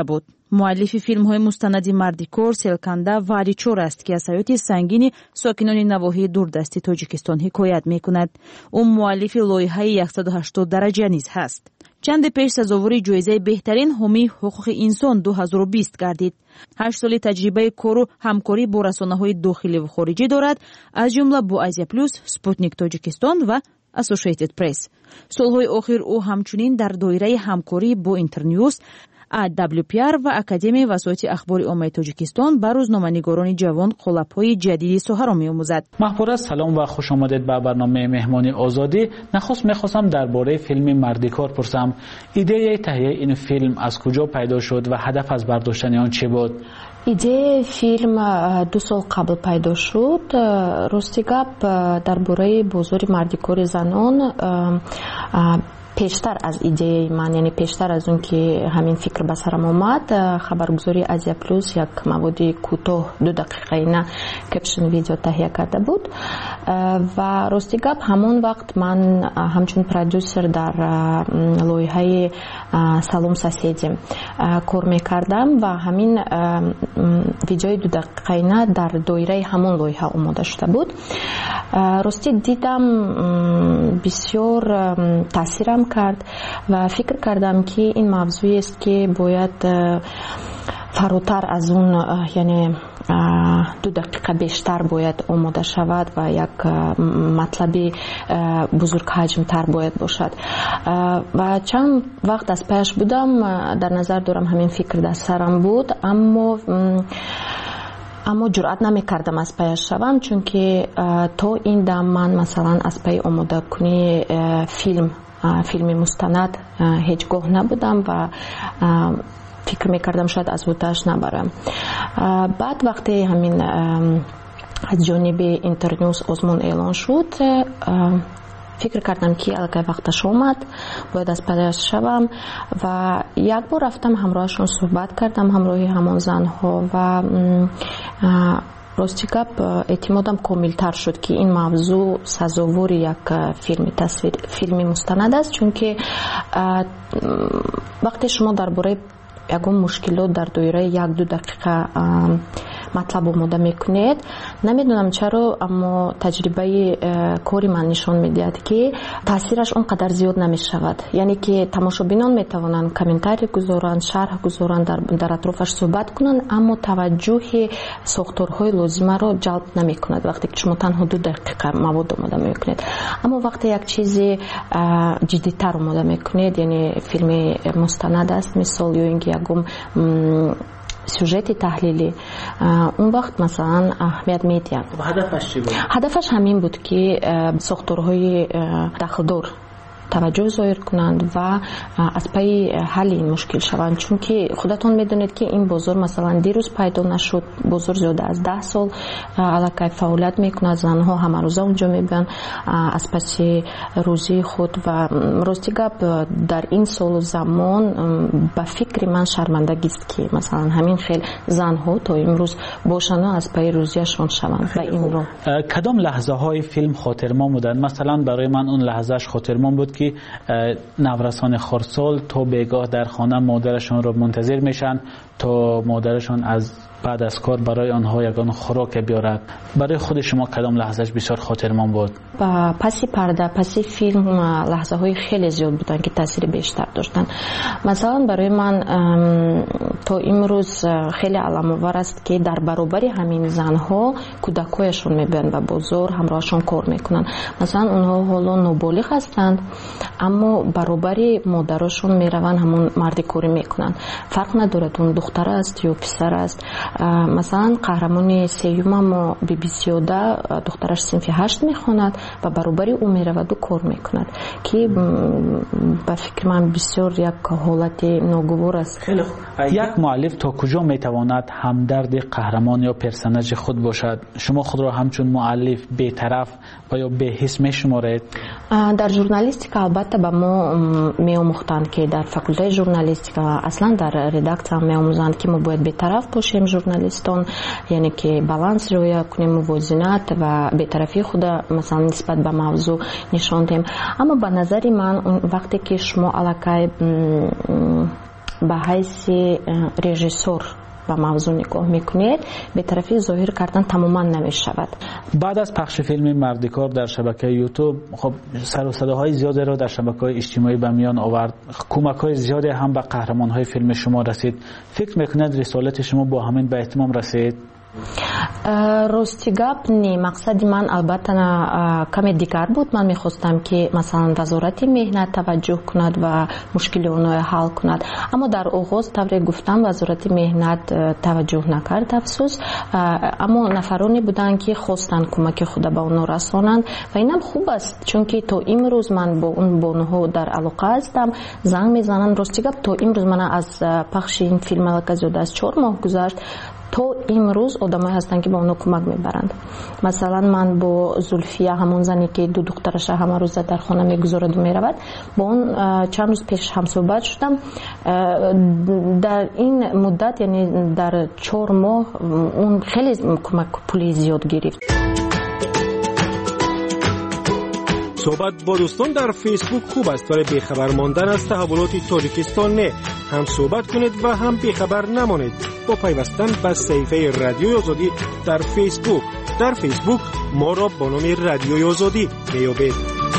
S11: муаллифи филмҳои мустанади мардикор, селканда ва аличор аст, ки аз ҳаёти сангини сокинони навоҳии дурдасти тоҷикистон ҳикоят мекунад. ӯ муаллифи лоиҳаи 180 дараҷа низ ҳаст. чанде пеш сазовори ҷоизаи беҳтарин ҳомии ҳуқуқи инсон 2020 гардид. 8 соли таҷрибаи кору ҳамкорӣ бо расонаҳои дохилӣ ва хориҷӣ дорад, аз ҷумла бо Азия Плюс, Спутник Тоҷикистон ва Associated Press. солҳои охир ӯ ҳамчунин дар доираи ҳамкорӣ бо Интерньюз, AWPR ва Академияи васоити ахбори оммаи Тоҷикистон ба рӯзноманигорони ҷавон қолабҳои ҷадиди соҳаро меомӯзад.
S24: маҳбура, салом ва хушомадед ба барномаи меҳмони озодӣ. нахуст мехостам дар бораи филми Мардикор пурсам. идеяи таҳияи ин филм аз куҷо пайдо шуд ва ҳадаф аз бардоштани он чӣ буд?
S9: идеяи филм 2 сол қабл пайдо шуд. рости гап дар бораи бозори мардикори занон пештар аз идеяи ман, яъне пештар аз он ки ҳамин фикр ба сарам омад, хабаргузори Азия Плюс як маводи кӯтоҳ 2 дақиқаина кэпшн видео таҳия карда буд ва рости гап ҳамон вақт ман ҳамчун продюсер дар лоиҳаи Салом соседи кор мекардам ва ҳамин видеои 2 дақиқаина дар доираи ҳамон лоиҳа омода шуда буд. рости дидам бисёр таъсирам кард ва фикр кардам ки ин мавзӯест ки бояд фаротар аз он, яъне 2 дақиқа бештар бояд омода шавад ва як матлаби бузургҳаҷмтар бояд бошад. ва чанд вақт аз паяш будам, дар назар дорам ҳамин фикр дар сарам буд, аммо ҷуръат намекардам аз паяш шавам, чунки то ин дам ман масалан аз паи омодакунии филми мустанад ҳеҷ гоҳ набудам ва фикр мекардам шояд аз ҳуддааш набарам. баъд вақте ҳамин аз ҷониби Интерньюз озмун эълон шуд, фикр кардам ки аллакай вақташ омад, бояд аз паяш шавам ва як бор рафтам ҳамроҳашон суҳбат кардам, ҳамроҳи ҳамон занҳо ва рости гап эътимодам комилтар шуд ки ин мавзӯъ сазовори як филми мустанад аст, чунки вақте шумо дар бораи ягон мушкилот дар доираи 1-2 дақиқа матлаб омода мекунед, намедонам чаро, аммо таҷрибаи кори ман нишон медиҳад ки таъсираш он қадар зиёд намешавад. яъне ки тамошобинон метавонанд комментарий гузоранд, шарҳ гузоранд, дар атрофаш суҳбат кунанд, аммо таваҷҷӯҳи сохторҳои лозимаро ҷалб намекунад вақте ки шумо танҳо 2 дақиқа мавод омода мекунед. аммо вақте як чизи ҷиддитар омода мекунед, яъне филми мустанад аст мисол, ё ин ки ягон сюжети таҳлилӣ, он вақт масалан аҳамият медиҳад.
S24: ҳадафаш чӣ буд?
S9: ҳадафаш ҳамин буд ки сохторҳои дахлдор таваҷҷӯҳ зоҳир кунанд ва аз паи ҳалли ин мушкил шаванд, чунки худатон медонед ки ин бозор масалан дирӯз пайдо нашуд. бозор зиёда аз 10 сол аллакай фаъолият мекунад, занҳо ҳамарӯза онҷо мебиёнд аз паси рӯзии худ ва рости гап дар ин солу замон ба фикри ман шармандагист ки масалан ҳамин хел занҳо то имрӯз бошанд аз паи рӯзияшон шаванд ба ин роҳ.
S24: кадом лаҳзаҳои филм хотирмон буданд? масалан барои ман он лаҳзааш хотирмон буд ки наврасони хурдсол то бегоҳ дар хона модарашонро мунтазир мешанд то модарашон аз بعد از کار برای آنها یگان خوراک بیارد. برای خود شما کدام لحظهش بسیار خاطرمان بود؟
S9: پسی پرده، پسی فیلم لحظه های خیلی زیاد بودن که تاثیر بیشتر داشتن. مثلا برای من تا امروز خیلی علام‌آور است که در برابر همین زنها کودکایشون میبرن و بزرگ همراهشون کار میکنن. مثلا اونها حالا نابالغ هستند اما برابر مادرشون میروند همون مردی کاری میکنن. فرق ندارد اون دختر است یا پسر است. مثلا قهرمان سیوم بیبیسیودا دخترش صنف 8 میخواند و برابر او میرود و کار میکند که به فکر من بسیار یک حالت ناگوار است.
S24: خیلی خوب. یک مؤلف تا کجا میتواند همدرد قهرمان یا پرسنج خود باشد؟ شما خود را همچون مؤلف بی‌طرف و یا بی‌حس میشمارید؟
S9: در ژورنالیستیک البته به ما میآموختند که در فاکولته ژورنالیستیک اصلا در ردکتور میآموزند که ما باید بی‌طرف باشیم ژورنالیستان، یعنی که بالانس رعایت کنیم، موازنت و بی‌طرفی خود مثلا نسبت به موضوع نشان دهیم. اما به نظر من وقتی که شما الکی به حیث رژیسور و موضوع نگاه میکنید به طرفی ظاهر کردن تماما نمیشود.
S24: بعد از پخش فیلم مردکار در شبکه یوتیوب خب سر و صداهای زیادی را در شبکه‌های اجتماعی به میان آورد، کمک‌های زیادی هم به قهرمان‌های فیلم شما رسید. فکر میکنید رسالت شما با همین به اتمام رسید؟
S9: راستی گپ نی، مقصد من البته کمی دیگر بود. من میخواستم که مثلا وزارت مهنت توجه کند و مشکل اونها حل کند، اما در آغاز طوری گفتم وزارت مهنت توجه نکرد افسوس، اما نفرانی بودن که خواستن کمک خود به اونها رسانند و اینم خوب است، چون که تا امروز من با اون بانوها در علاقه هستم، زنگ میزنن. راستی گپ تا امروز من از پخش این فیلم که زیاده از 4 ماه گذشت تا امروز آدمایی هستن که با اونها کمک میبرند. مثلا من با زلفیه، همون زنی که 2 دخترش همه روز در خانه میگذارد و میرود، با اون چند روز پیش هم صحبت شدم. در این مدت یعنی در 4 ماه اون خیلی کمک پولی زیاد گرفت.
S8: صحبت با دوستان در فیسبوک خوب است، ولی بیخبر ماندن از تحولات تاجیکستان نه. هم صحبت کنید و هم بیخبر نمانید با پیوستن به صفحه رادیوی آزادی در فیسبوک. در فیسبوک ما را با نام رادیوی آزادی میابید.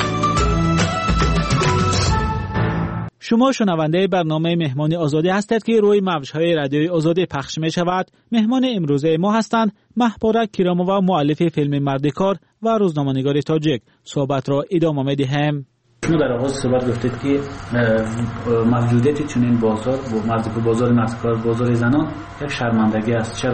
S24: شما شنونده برنامه مهمان آزادی هستید که روی موج‌های رادیوی آزادی پخش می شود. مهمان امروزه ما هستند محبارک کیرامووا، مؤلف فیلم مردکار و روزنامه‌نگار تاجیک. صحبت را ادامه می‌دهیم. شما در آغاز صحبت گفتید که موجودیت چنین بازار بازار مردکار، بازار زنان یک شرمندگی است. چرا؟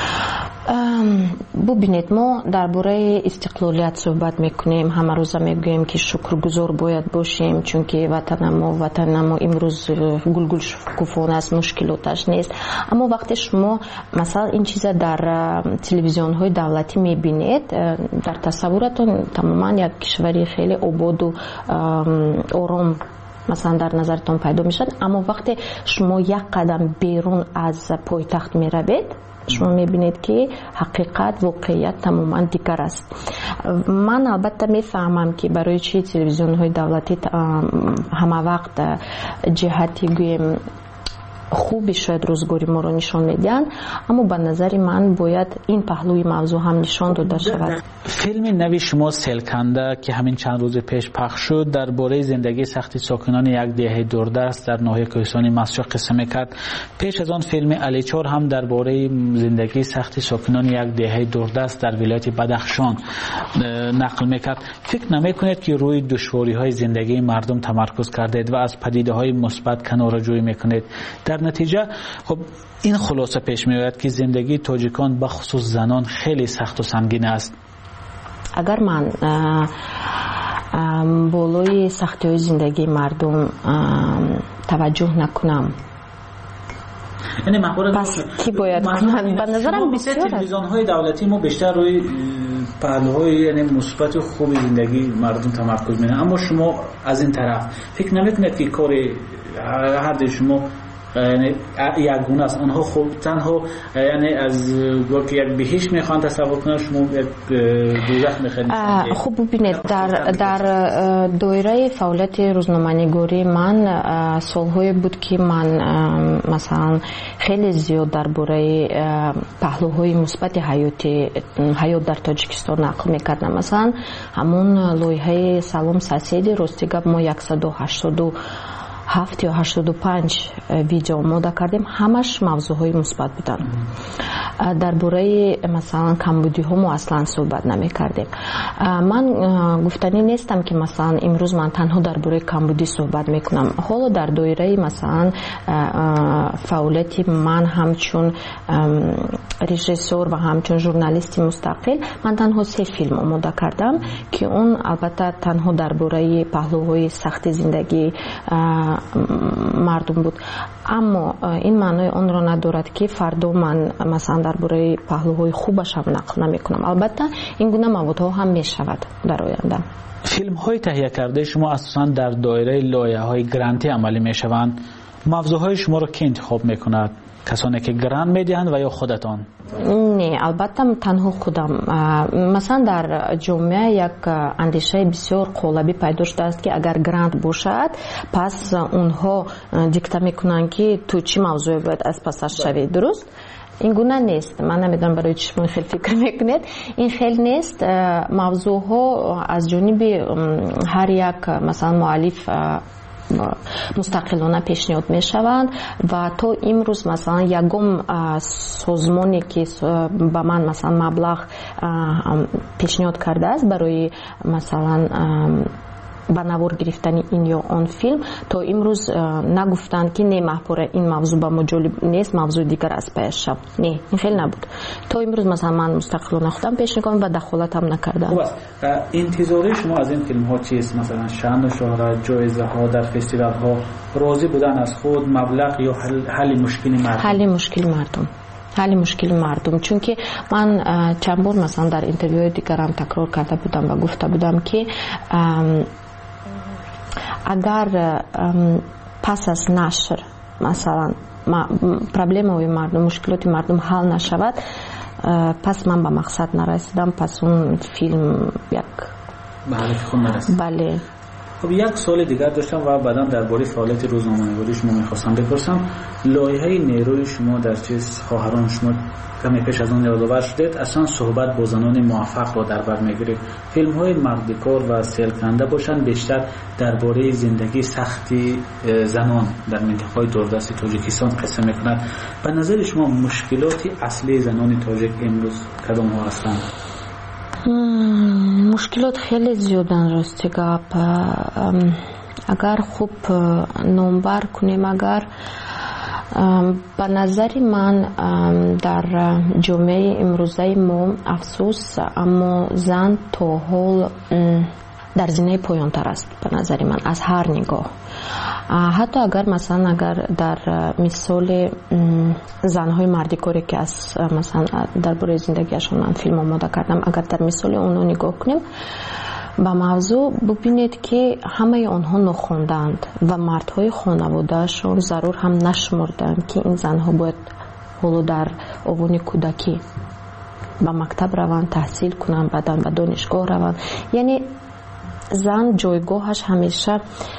S9: ببینید، ما درباره استقلالیت صحبت میکنیم، همه روز میگوییم که شکرگزار باید باشیم چون که وطن ما امروز گلگل شکوفان است، مشکلاتش نیست. اما وقتی شما مثلا این چیزا در تلویزیون های دولتی میبینید، در تصورتون تماما یک کشوری خیلی آباد و آرام مثلا در نظرتون پیدا میشد. اما وقتی شما یک قدم بیرون از پایتخت میروید، شما میبینید که حقیقت، واقعیت تماما دیگر است. من البته میفهمم که برای چی تلویزیون های دولتی همه وقت جهتی گویم خوبی شاید روزگاری ما رو نشان میدن، اما به نظر من باید این پهلوی موضوع هم نشان داده شود.
S24: فیلم نوی شما سیلکنده که همین چند روز پیش پخش شد درباره زندگی سختی ساکنان یک دهه دوردست در ناحیه کوهستان مسجد قصه میکرد. پیش از آن فیلم علیچار هم درباره زندگی سختی ساکنان یک دهه دوردست در ولایت بدخشان نقل میکرد. فکر نمیکنید که روی دشواری های زندگی مردم تمرکز کردید و از پدیده های مثبت کناره‌جویی میکنید؟ در نتیجه خب این خلاصه پیش میاد که زندگی تاجیکان به خصوص زنان خیلی سخت و سنگین است.
S9: اگر من بالای سختی های زندگی مردم توجه نکنم،
S24: یعنی
S9: پس کی باید کنند؟ به نظرم بسیار است.
S24: تلویزیون های دولتی ما بیشتر روی پهلوهای یعنی مثبت و خوب زندگی مردم تمرکز میکنن، اما شما از این طرف فکر نمیکنید که کار هر دو شما یعنی یک گونه است؟ آنها خوب تنها یعنی از وقتی یک بهشت میخوان تصور کنن، شما یک دوزخ میخواین.
S9: خوب ببینید، در دایره فعالیت روزنامه‌نگاری من سالهای بود که من مثلا خیلی زیاد درباره پهلوهای مثبت حیات در تاجیکستان نقل میکردم. مثلا همون لایحه سلام ساسیدی، راستی گپ ما 187 یا 85 ویدیو آماده کردیم، همش موضوعهای مثبت بودن. درباره مثلا کمبودی ها ما اصلا صحبت نمی کردیم. من گفتنی نیستم که مثلا امروز من تنها درباره کمبودی صحبت میکنم. حالا در دایره مثلا فعالیت من همچون رژیسور و همچون ژورنالیست مستقل، من تنها 3 فیلم آماده کردم که اون البته تنها درباره پهلوهای سخت زندگی مردم بود. اما این معنای آن را ندارد که فردا من مثلا درباره پهلوهای خوبش هم نقل نمی کنم. البته این گونه موضوع هم می شود در آینده.
S24: فیلم های تهیه کرده شما اساساً در دایره لایه های گرانتی عملی می شوند. موضوع های شما را کی انتخاب می کند؟ کسانی که گرانت میدهند و یا خودتان؟
S9: نه، البته تنها خودم. مثلا در جامعه یک اندیشه بسیار قالبی پیدا شده است که اگر گرانت باشد پس اونها دیکته میکنن که تو چی موضوع باید از پسش شوی. درست؟ این گونه نیست. من نمیدونم برای چی شما خیلی فکر میکنید. این خیلی نیست. موضوع ها از جانب هر یک مثلا مؤلف مستقلانه پیشنهاد می شوند و تا امروز مثلا یگم سازمانی که به من مثلا مبلغ پیشنهاد کرده است برای مثلا به نوار گرفتن این یا آن فیلم، تا امروز نگفتند که نه محبوره این موضوع با ما جالب نیست، موضوع دیگر از پیش شد. نه، این خیلی نبود. تا امروز مثلا من مستقلانه خودم پیش میکنم و دخالت هم نکردم.
S24: خوب است. انتظاری شما از این فیلم ها چیست؟ مثلا شأن و شهرت، جایزه ها در فستیوال ها، راضی بودن از خود، مبلغ یا حل مشکل مردم؟ حل مشکل مردم. چون که من چند بار مثلا در اینترویوهای دیگرم تکرار کرده بودم و گفته بودم که اگر پس از نشر مثلا پرابلم‌های مردم، مشکلات مردم حل نشود، پس من به مقصد نرسیدم، پس اون فیلم یک به هدف خود نرسید.
S9: بله.
S24: خب یک سوال دیگر داشتم و بعداً درباره فعالیت روزنامه‌نگاری شما می‌خواستم بپرسم. لایحه نیروی شما در چیز خواهران شما کمی پیش از آن یادآور شدید، اصلا صحبت با زنان موفق را در بر می‌گیرید. فیلم‌های مردکار و سیل‌کننده باشند بیشتر درباره زندگی سختی زنان در منطقه‌های دوردست تاجیکستان قصه می‌کند. به نظر شما مشکلات اصلی زنان تاجیک امروز کدام‌ها هستند؟
S9: مشکلات خیلی زیادن راستی گپ. اگر خوب نمبر کنیم، اگر به نظر من در جامعه امروزه ما افسوس، اما زن تا حال در زینه پایان تر است به نظر من از هر نگاه. حتی اگر مثلا اگر در مثال زنهای مردکاری که از مثلا درباره زندگیشون من فیلم آماده کردم، اگر در مثال اونها نگاه کنیم به موضوع، ببینید که همه آنها نخوندند و مردهای خانوادهشون ضرور هم نشمردند که این زنها باید حالا در آوان کودکی به مکتب روند، تحصیل کنند، بعداً به دانشگاه روند. یعنی زن جایگاهش همیشه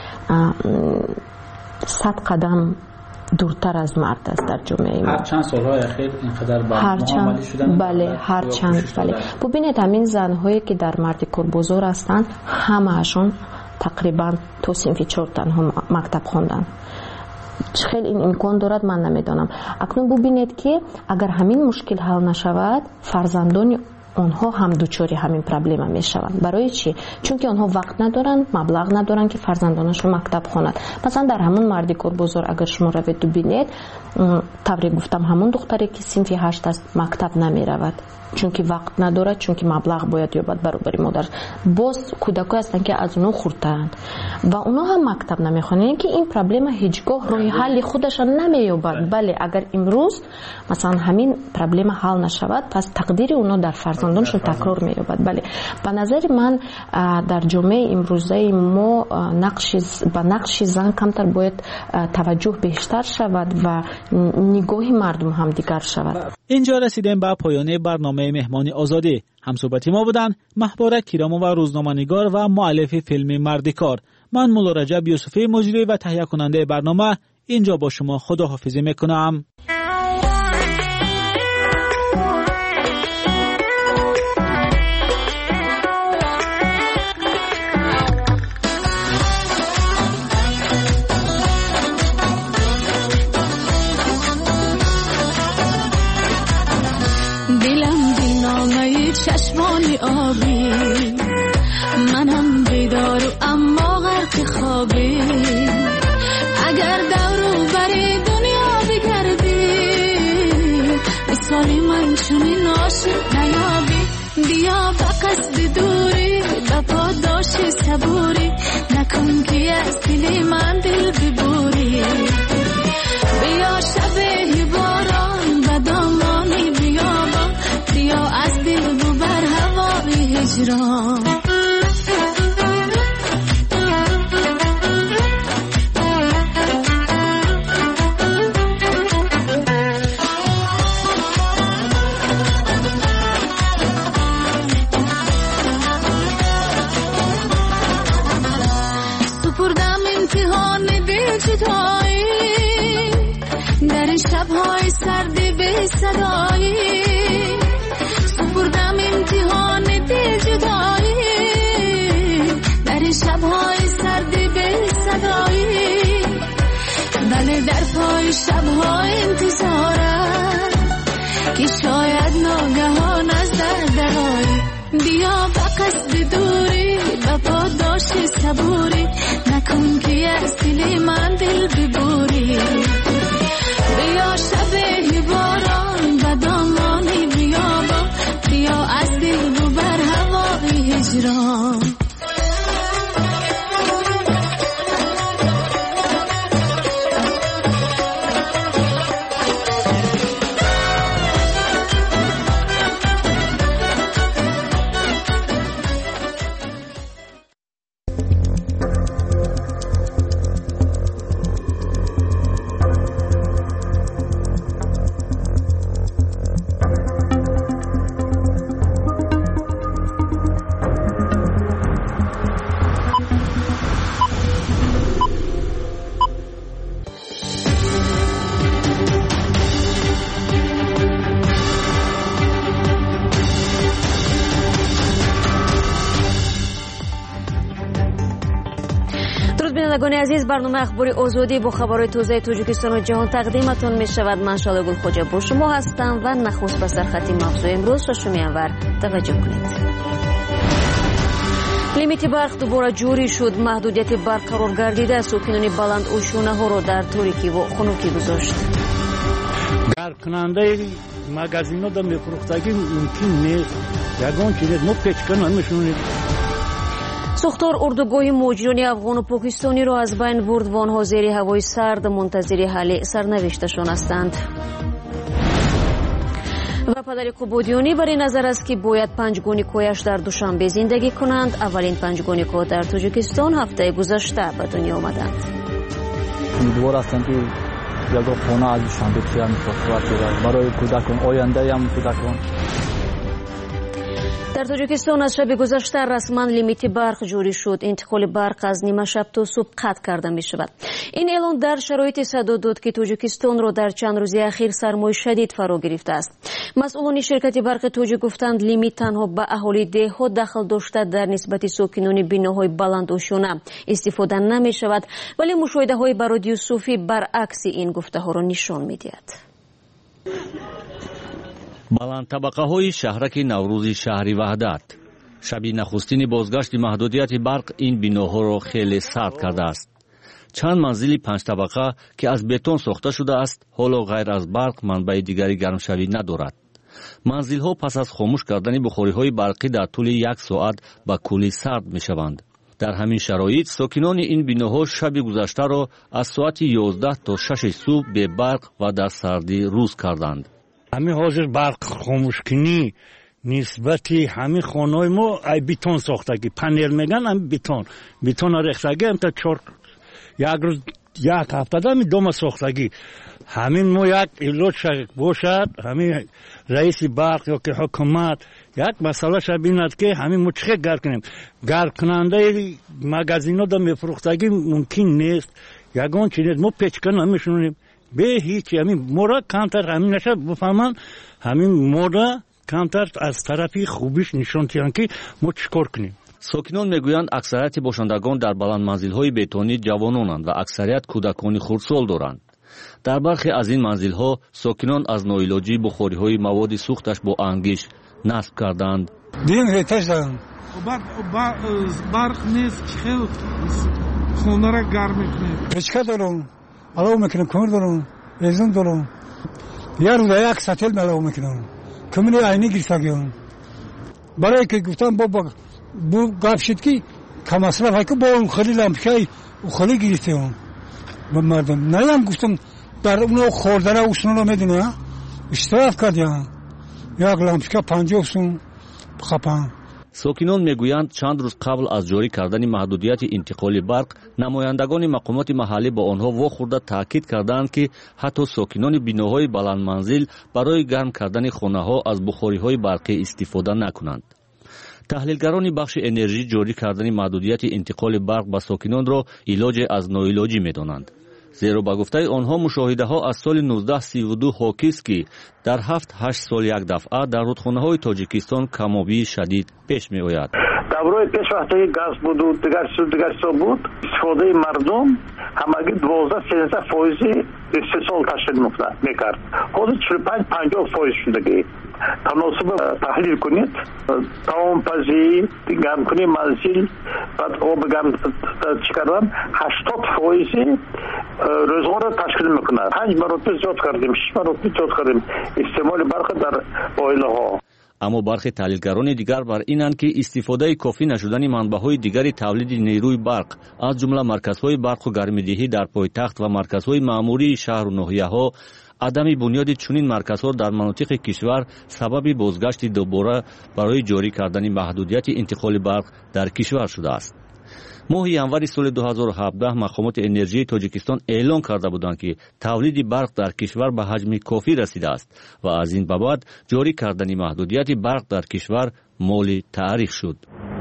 S9: 100 قدم دورتر از مرد است در جامعه ما.
S24: هر چند سالهای اخیر اینقدر معامله شدن.
S9: بله، هر چند. بله. ببینید همین زنهایی که در مردکار بزرگ هستند همه‌شون تقریبا تو صنف 4 تنها مکتب خواندن. خیلی این امکان دارد من نمیدانم. اکنون ببینید که اگر همین مشکل حل نشود، فرزندان آنها هم دوچاری همین پرابلم میشوند. برای چی؟ چون که آنها وقت ندارن، مبلغ ندارن که فرزندانشون مکتب خوانند. مثلا در همون مردکار بزرگ اگر شما روید ببینید، طوری گفتم همون دختری که صنف 8 است مکتب نمیرود، چون که وقت ندارد، چون که مبلغ باید یابد برابر مادر. باز کودکایی هستند که از اونها خردترند و اونها هم مکتب نمیخوانند. یعنی که این پرابلم هیچگاه راه حل خودش نمییابد. بله، اگر امروز مثلا همین پرابلم حل نشود، پس تقدیر اونها در فرزندانشون تکرار مییابد. بله، به نظر من در جامعه امروزه ما به نقش زن کمتر باید توجه بیشتر شود و نگاه مردم هم دیگر شود.
S24: اینجا رسیدیم به پایان برنامه مهمان آزادی. همصحبت ما بودن محبوره کیرامو و روزنامه‌نگار و مؤلف فیلم مردکار. من مولا رجب یوسفی، مجری و تهیه کننده برنامه، اینجا با شما خداحافظی میکنم.
S15: چشمانی آبی، منم بیدار اما غرق خوابی. اگر دورو بری دنیا بگردی، مثالی من چنین عاشق نیابی. بیا به قصد دوری، به پاداش صبوری، نکن که از دل من دل ببوری. بیا شب باران و دامانی بیابان، بیا از دل ببر هوای هجران. صدایی سپردم امتحان دل جدایی در شبهای سردی به صدایی بله در پای شبها انتظارم که شاید ناگهان از درایی بیا به قصد دوری به پاداش صبوری نکن که از دل من دل ببوری بیا شب باران و دامانی بیابان بیا از دل ببر هوای هجران
S1: بینندگان عزیز برنامه اخباری آزادی با خبرهای تازه تاجیکستان و جهان تقدیمتون می شود. من شاله گلخوجه با شما هستم و نخست به سرخط موضوع امروز ششم ینور توجه کنید. لیمیت برق دوباره جوری شد. محدودیت برق قرار گردیده ساکنان بلند اوشونه ها را در تاریکی و خنکی گذاشت.
S22: گرم کننده مغازینا دا میفروختگی ممکن نیست. یگان چیز ما پیچکن نمیشونید.
S1: ساختار اردوگاه مهاجران افغان و پاکستانی را از بین برد و آنها زیر هوای سرد منتظر حل سرنوشتشان هستند. و پدر قبادیانی برای نظر است که باید 5 گونیکویش در دوشنبه زندگی کنند. اولین 5 گونیکو در تاجیکستان هفته گذشته به دنیا آمدند.
S3: امیدوار هستم که یک خانه از دوشنبه تیار می‌شود برای کودکان آینده هم کودکان.
S1: در تاجیکستان از شب گذشته رسما لیمیت برق جوری شد. انتقال برق از نیمه شب تا صبح قطع کرده می شود. این اعلان در شرایط صدا داد که تاجیکستان را در چند روز اخیر سرمای شدید فرا گرفته است. مسئولان شرکت برق تاجیک گفتند لیمیت تنها به اهالی دهها دخل داشته در نسبت ساکنان بیناهای بلند اوشونه استفاده نمی شود، ولی مشاهده های به رادیو صوفی برعکس این گفته ها را نشان می دهد.
S16: баланд табақаҳои шаҳраки наврӯзи шаҳри ваҳдат шаби нахустини бозгашти маҳдудияти барқ ин биноҳоро хеле сард кардааст. чанд манзили панҷтабақа ки аз бетон сохта шудааст ҳоло ғайр аз барқ манбаи дигари гармшавӣ надорад. манзилҳо пас аз хомӯш кардани бухориҳои барқӣ дар тӯли 1 соат ба куллӣ сард мешаванд. дар ҳамин шароит сокинони ин биноҳо шаби гузаштаро аз соати 11 то 6 субҳ бебарқ ва дар сардӣ рӯз карданд.
S22: همین حاضر برق خاموش کنی نسبتی همین خانه‌های ما ای بیتون ساختگی پنل میگن هم بیتون ریختگی هم تا 4 یک روز یک هفته دمی دوم ساختگی همین ما یک ایلوت باشد همین رئیس برق یا که حکومت یک مسئله شد بیند که همین ما چه گرم کنیم گرم کننده مغازینا دا میفروختگی ممکن نیست یگان چیز ما پیچکن نمیشونیم به هیچ همین مورا کمتر همین نشه بفهمن همین مورا کمتر از طرفی خوبیش نشون تیان که ما چیکار کنیم.
S16: ساکنان میگویند اکثریت باشندگان در بلند منزل‌های بتونی جوانانند و اکثریت کودکان خردسال دارند. در برخی از این منزل‌ها ساکنان از ناعلاجی بخاری‌های مواد سوختش با انگیش نصب کردند.
S5: دین ریتش دارن.
S2: برق نیست خیلی خونه را گرم میکنه.
S5: پچکا دارم. علاوه میکنم کمر دارم. ازون دارم. یه روز یک سطل علاوه میکنم. کمری عینی گرفتگیم. برای که گفتم بابا bu gafşetki kamasına fakir boğum khalilam şey o khali girişteyim ben merdem neyem gustum dar onu khordara usnuna medine iştiraf kardiyam як лампочка 50 сум хапан.
S16: ساکنان میگویند چند روز قبل از جاری کردن محدودیت انتقال برق نمایندگان مقامات محلی با آنها واخورده تاکید کردند که حتی ساکنان بیناهای بلند منزل برای گرم کردن خانه ها از بخاری های برقی استفاده نکنند. تحلیلگران بخش انرژی جاری کردن محدودیت انتقال برق به ساکنان را علاج از ناعلاجی می‌دانند. زیرا با گفته آنها مشاهده‌ها از سال 1932 حاکی است که در 7-8 سال یک دفعه در رودخانه‌های تاجیکستان کم‌آبی شدید پیش می‌آید.
S7: даврои пеш вақте газ буду дигар со буд истифодаи мардум ҳамагӣ 12-13% се сол ташкил мекард. ҳозир 45-50% шудагӣ. таносуб таҳлил кунед, таомпазии, гармкунӣ манзил, баъд оби гарм чӣ кардан 80% рӯзгорро ташкил мекунад. 5 маротиба зиёд кардем, 6 маротиба зиёд кардем истеъмоли барқ дар оилаҳо.
S16: аммо бархи таҳлилгарони дигар бар инанд ки истифодаи кофӣ нашудани манбаъҳои дигари тавлиди нерӯи барқ аз ҷумла марказҳои барқу гармидиҳӣ дар пойтахт ва марказҳои маъмурии шаҳру ноҳияҳо адами бунёди чунин марказҳо дар манотиқи кишвар сабаби бозгашти дубора барои ҷорӣ кардани маҳдудияти интиқоли барқ дар кишвар шудааст. моҳи январи соли 2017 мақомоти энержияи тоҷикистон эълон карда буданд ки тавлиди барқ дар кишвар ба ҳаҷми кофӣ расидааст ва аз ин ба баъд ҷорӣ кардани маҳдудияти барқ дар кишвар моли таърих шуд.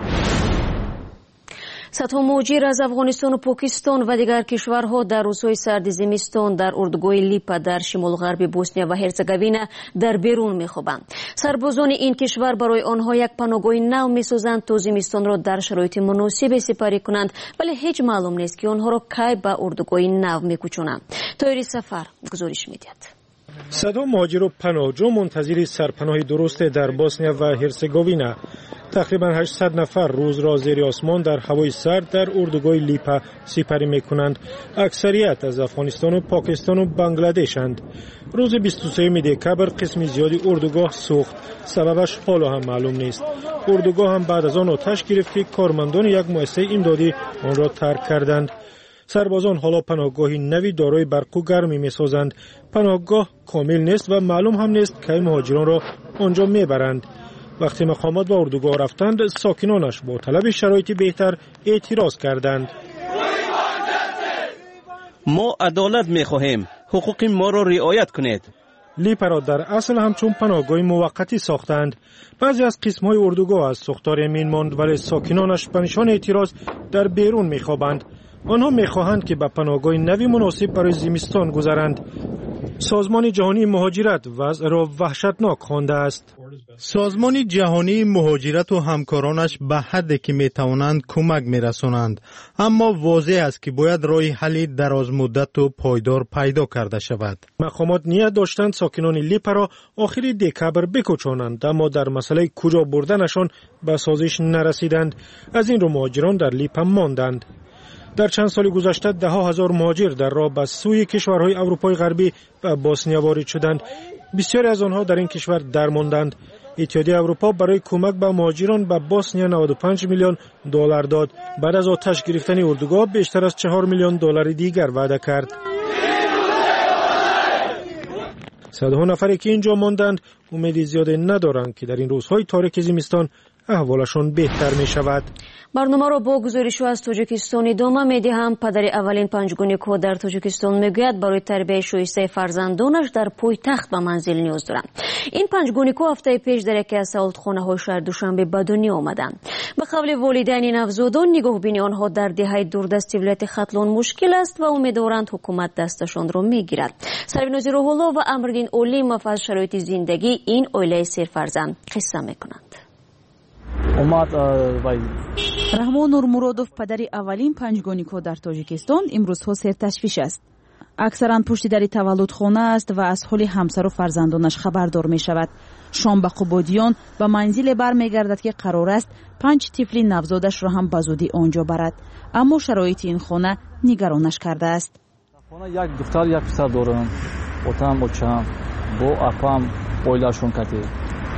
S1: садҳо муҳоҷир аз афғонистону покистон ва дигар кишварҳо дар рӯзҳои сарди зимистон дар урдугоҳи липа дар шимолғарби босния ва ҳерцеговина дар берун мехобанд. сарбозони ин кишвар барои онҳо як паноҳгоҳи нав месозанд то зимистонро дар шароити муносибе сипарӣ кунанд, вале ҳеҷ маълум нест ки онҳоро кай ба урдугоҳи нав мекӯчонанд. тоири сафар гузориш медиҳад.
S8: садҳо муҳоҷиру паноҳҷӯ мунтазири сарпаноҳи дурусте дар босния ва ҳерсеговина. тақрибан 800 нафар рӯзро зери осмон дар ҳавои сард дар урдугоҳи липа сипарӣ мекунанд. аксарият аз афғонистону покистону бангладешанд. рӯзи 23 декабр қисми зиёди урдугоҳ сӯхт. сабабаш ҳоло ҳам маълум нест. урдугоҳ ҳам баъд аз он оташ гирифт ки кормандони як муассисаи имдодӣ онро тарк карданд. сарбозон ҳоло паноҳгоҳи нави дорои барқу гармӣ месозанд. паноҳгоҳ комил нест ва маълум ҳам нест кай муҳоҷиронро онҷо мебаранд. вақти мақомот ба урдугоҳ рафтанд, сокинонаш бо талаби шароити беҳтар эътироз карданд.
S10: мо адолат мехоҳем, ҳуқуқи моро риоят кунед.
S8: липаро дар асл ҳамчун паноҳгоҳи муваққатӣ сохтанд. баъзе аз қисмҳои урдугоҳ аз сохтор эмин монд, вале сокинонаш ба нишони эътироз дар берун мехобанд. онҳо мехоҳанд ки ба паноҳгоҳи нави муносиб барои зимистон гузаранд. созмони ҷаҳонии муҳоҷират вазъро ваҳшатнок хондааст.
S6: созмони ҷаҳонии муҳоҷирату ҳамкоронаш ба ҳадде ки метавонанд кӯмак мерасонанд, аммо возеҳ аст ки бояд роҳи ҳалли дарозмуддату пойдор пайдо карда шавад.
S8: мақомот ният доштанд сокинони липаро охири декабр бикӯчонанд, аммо дар масъалаи куҷо бурданашон ба созиш нарасиданд. аз ин рӯ муҳоҷирон дар липа монданд. дар чанд соли гузашта даҳо ҳазор муҳоҷир дар роҳ ба сӯи кишварҳои аврупои ғарбӣ ба босния ворид шуданд. бисёре аз онҳо дар ин кишвар дармонданд. иттиҳодияи аврупо барои кӯмак ба муҳоҷирон ба босния $95 миллион дод. баъд аз оташ гирифтани урдугоҳ бештар аз $4 миллион дигар ваъда кард. садҳо нафаре ки ин ҷо монданд умеди зиёде надоранд ки дар ин рӯзҳои торики зимистон аҳволашон беҳтар мешавад.
S1: барномаро бо гузоришҳо аз тоҷикистон идома медиҳам. падари аввалин панҷгуникҳо дар тоҷикистон мегӯяд барои тарбияи шоистаи фарзандонаш дар пойтахт ба манзил ниёз доранд. ин панҷгуникҳо ҳафтаи пеш дар яке аз саодатхонаҳои шаҳри душанбе ба дунё омаданд. ба қавли волидайни навзодон, нигоҳбини онҳо дар диҳаи дурдасти вилояти хатлон мушкил аст ва умедворанд ҳукумат дасташонро мегирад. сарвинози рӯҳулло ва амриддин олимов аз шароити зиндагӣ ин оилаи серфарзанд қисса мекунанд.
S11: раҳмон нурмуродов, падари аввалин панҷгоникҳо дар тоҷикистон, имрӯзҳо серташвиш аст. аксаран пушти дари таваллудхона аст ва аз ҳоли ҳамсару фарзандонаш хабардор мешавад. шом ба қубодиён ба манзиле бармегардад ки қарор аст 5 тифли навзодашро ҳам ба зудӣ онҷо барад, аммо шароити ин хона нигаронаш кардааст.
S3: як духтар, як писар дорам. отам, очам, бо апам оилашон кардем.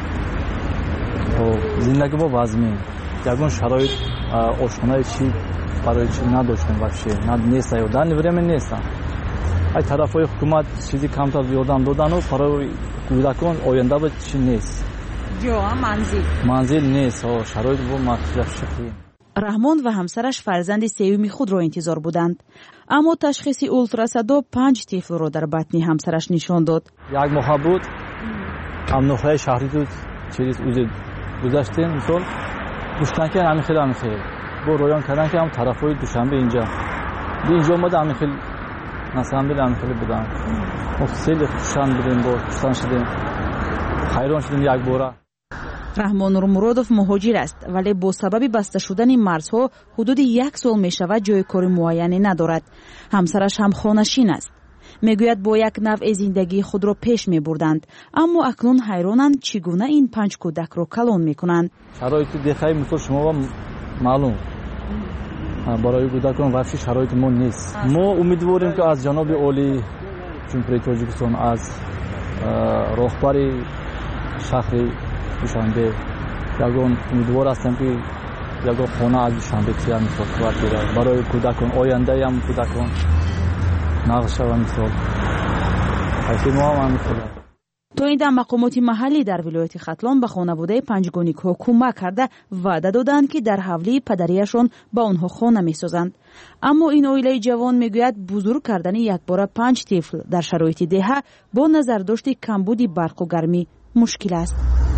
S3: зиндагӣ бо вазмин ягон шароит ошхонаи чӣ барои чӣ надоштем вообще неста ё дар время неста. ай тарафҳои ҳукумат чизи камтар ёрдам додану барои кӯдакон оянда чӣ нест. манзил нест, шароит бо мафшахӣ.
S11: раҳмон ва ҳамсараш фарзанди сеюми худро интизор буданд, аммо ташхиси ултрасадо 5 тифлро дар батни ҳамсараш нишон дод.
S3: як моҳа буд, амнохраи шаҳри дуд чиз узи гузаштем, мисол гуфтан ки амихел бо роён кардан ки ҳам тарафҳои душанбе инҷа омада амихел насамделе ҳаминтавре будам. мо хеле хушанд будем, бо хушанд шудем, хайрон шудем якбора.
S11: раҳмон нурмуродов муҳоҷир аст, вале бо сабаби баста шудани марзҳо ҳудуди 1 сол мешавад ҷои кори муайяне надорад. ҳамсараш ҳам хонашин аст. мегӯяд бо як навъи зиндагии худро пеш мебурданд, аммо акнун ҳайронанд чӣ гуна ин 5 кӯдакро калон мекунанд.
S3: шароити дехаи мисол шумо маълум барои кӯдакон вообще шароити мо нест. мо умедворем ки аз ҷаноби олии ҷумҳурияи тоҷикистон, аз роҳбари шаҳри душанбе ягон умедвор ҳастем ки ягон хона аз душанбе чия мисол квартира барои кӯдакон, ояндаи ҳам кӯдакон нағз шава мисол. ҳайфи мо ҳам мисол.
S11: то ин дам мақомоти маҳаллӣ дар вилояти хатлон ба хонаводаи панҷгоникҳо кӯмак карда ваъда доданд ки дар ҳавлии падарияшон ба онҳо хона месозанд. аммо ин оилаи ҷавон мегӯяд бузург кардани якбора 5 тифл дар шароити деҳа бо назардошти камбуди барқу гармӣ мушкил аст.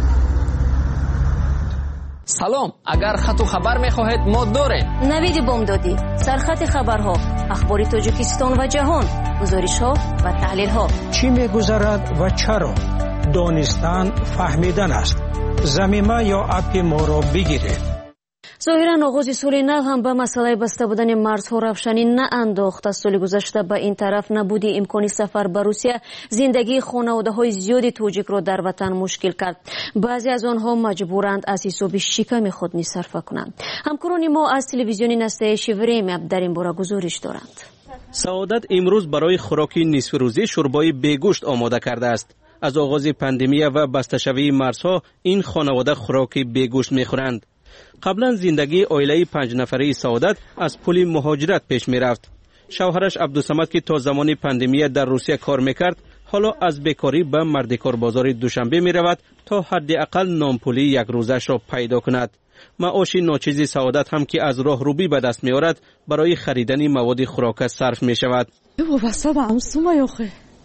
S12: салом, агар хату хабар мехоҳед мо дорем.
S1: навиди бомдодӣ, сархати хабарҳо, ахбори тоҷикистон ва ҷаҳон, гузоришҳо ва таҳлилҳо.
S17: чӣ мегузарад ва чаро? донистан фаҳмидан аст. замима ё апи моро бигиред.
S1: зоҳиран оғози соли нав ҳам ба масъалаи баста будани марзҳо равшанӣ наандохт. аз соли гузашта ба ин тараф набуди имкони сафар ба Русия зиндагии хонаводаҳои зиёди тоҷикро дар ватан мушкил кард. баъзе аз онҳо маҷбуранд аз ҳисоби шиками худ нисарфа кунанд. ҳамкорони мо аз телевизиони настоящее время дар ин бора гузориш доранд.
S10: саодат имрӯз барои хӯроки нисфирӯзӣ шӯрбои бегӯшт омода кардааст. аз оғози пандемия ва басташавии марзҳо ин хонавода хӯроки бегӯшт мехӯранд. қаблан зиндагии оилаи 5 нафараи саодат аз пули муҳоҷират пеш мерафт. шавҳараш абдусамад ки то замони пандемия дар русия кор мекард, ҳоло аз бекорӣ ба мардикорбозори душанбе меравад то ҳадди ақал номпули якрӯзаашро пайдо кунад. маоши ночизи саодат ҳам ки аз роҳрӯбӣ ба даст меорад барои харидани маводи хӯрока сарф мешавад.
S18: вобаста ба амсума ёхе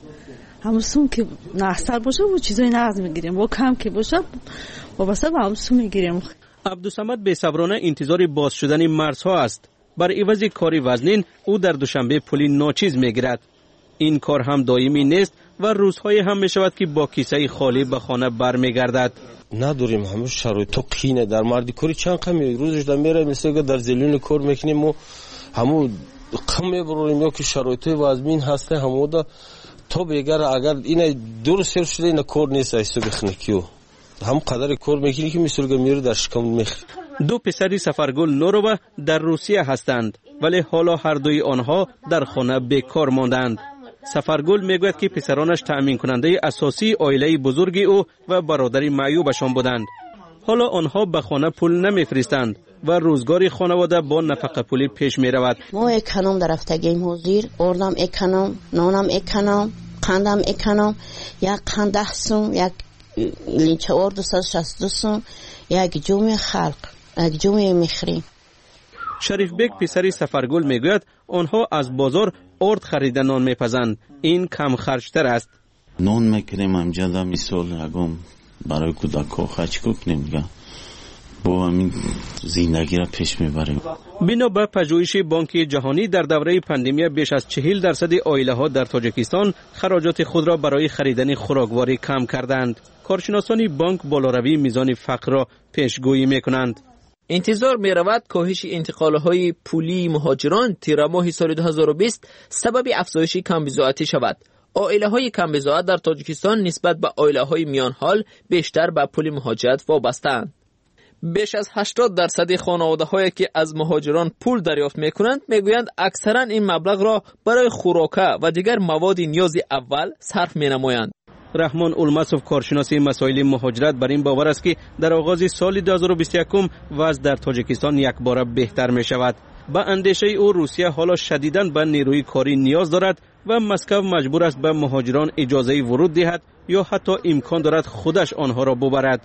S18: амсум ки нахстар боша бо чизои нағз мегирем, бо кам ки боша вобаста ба амсум мегирем.
S10: абдусамад бесаброна интизори боз шудани марзҳо аст. бар ивази кори вазнин ӯ дар душанбе пули ночиз мегирад. ин кор ҳам доимӣ нест ва рӯзҳое ҳам мешавад ки бо кисаи холӣ ба хона бармегардад.
S20: надорем ҳамаш шароито қине дар мардикорӣ чанд қаме рӯзашда меравем мисалга дар зелёни кор мекунем мо ҳамо қам мебарорем ё ки шароитои вазмин ҳаста ҳамода то бегара агар ина дуруст сер шуда ина кор нест ҳисоби хинакиё ҳам қадари кор мекунӣ ки мисалга мери дар шикам мех.
S10: ду писари Сафаргул Нурова дар Русия ҳастанд, вале ҳоло ҳардуи онҳо дар хона бекор монданд. Сафаргул мегӯяд ки писаронаш таъминкунандаи асосии оилаи бузурги ӯ ва бародари маъюбашон буданд. ҳоло онҳо ба хона пул намефиристанд ва рӯзгори хонавода бо нафақапулӣ пеш меравад.
S21: мо эконом дар ҳафтагии ҳозир ордам эконом, нонам эконом, қандам эконом, як қанд 10 сум, як линчавор 262 сум, як ҷуми халқ, як ҷуми мехрӣ.
S10: шарифбек писари Сафаргул мегӯяд онҳо аз бозор орд харида нон мепазанд. ин камхарҷтар аст.
S25: нон мекунем амҷада мисол ягон барои кӯдакҳо хаҷ кунем бо ҳамин зиндагиро пеш мебарем.
S10: бино ба пажӯҳиши Банки ҷаҳонӣ дар давраи пандемия беш аз 40% оилаҳо дар Тоҷикистон хароҷоти худро барои харидани хӯрокворӣ кам карданд. коршиносони банк болоравии мизони фақрро пешгӯӣ мекунанд.
S12: интизор меравад коҳиши интиқолҳои пулии муҳоҷирон тирамоҳи соли 2020 сабаби афзоиши камбизоатӣ шавад. оилаҳои камбизоат дар Тоҷикистон нисбат ба оилаҳои миёнҳол бештар ба пули муҳоҷират вобастаанд. беш аз 80% хонаводаҳое ки аз муҳоҷирон пул дарёфт мекунанд мегӯянд аксаран ин маблағро барои хӯрока ва дигар маводи ниёзи аввал сарф менамоянд.
S10: раҳмон улмасов коршиноси масоили муҳоҷират бар ин бовар аст ки дар оғози соли 2021 вазъ дар Тоҷикистон якбора беҳтар мешавад. ба андешаи ӯ Русия ҳоло шадидан ба нерӯи корӣ ниёз дорад ва Москав маҷбур аст ба муҳоҷирон иҷозаи вуруд диҳад ё ҳатто имкон дорад худаш онҳоро бубарад.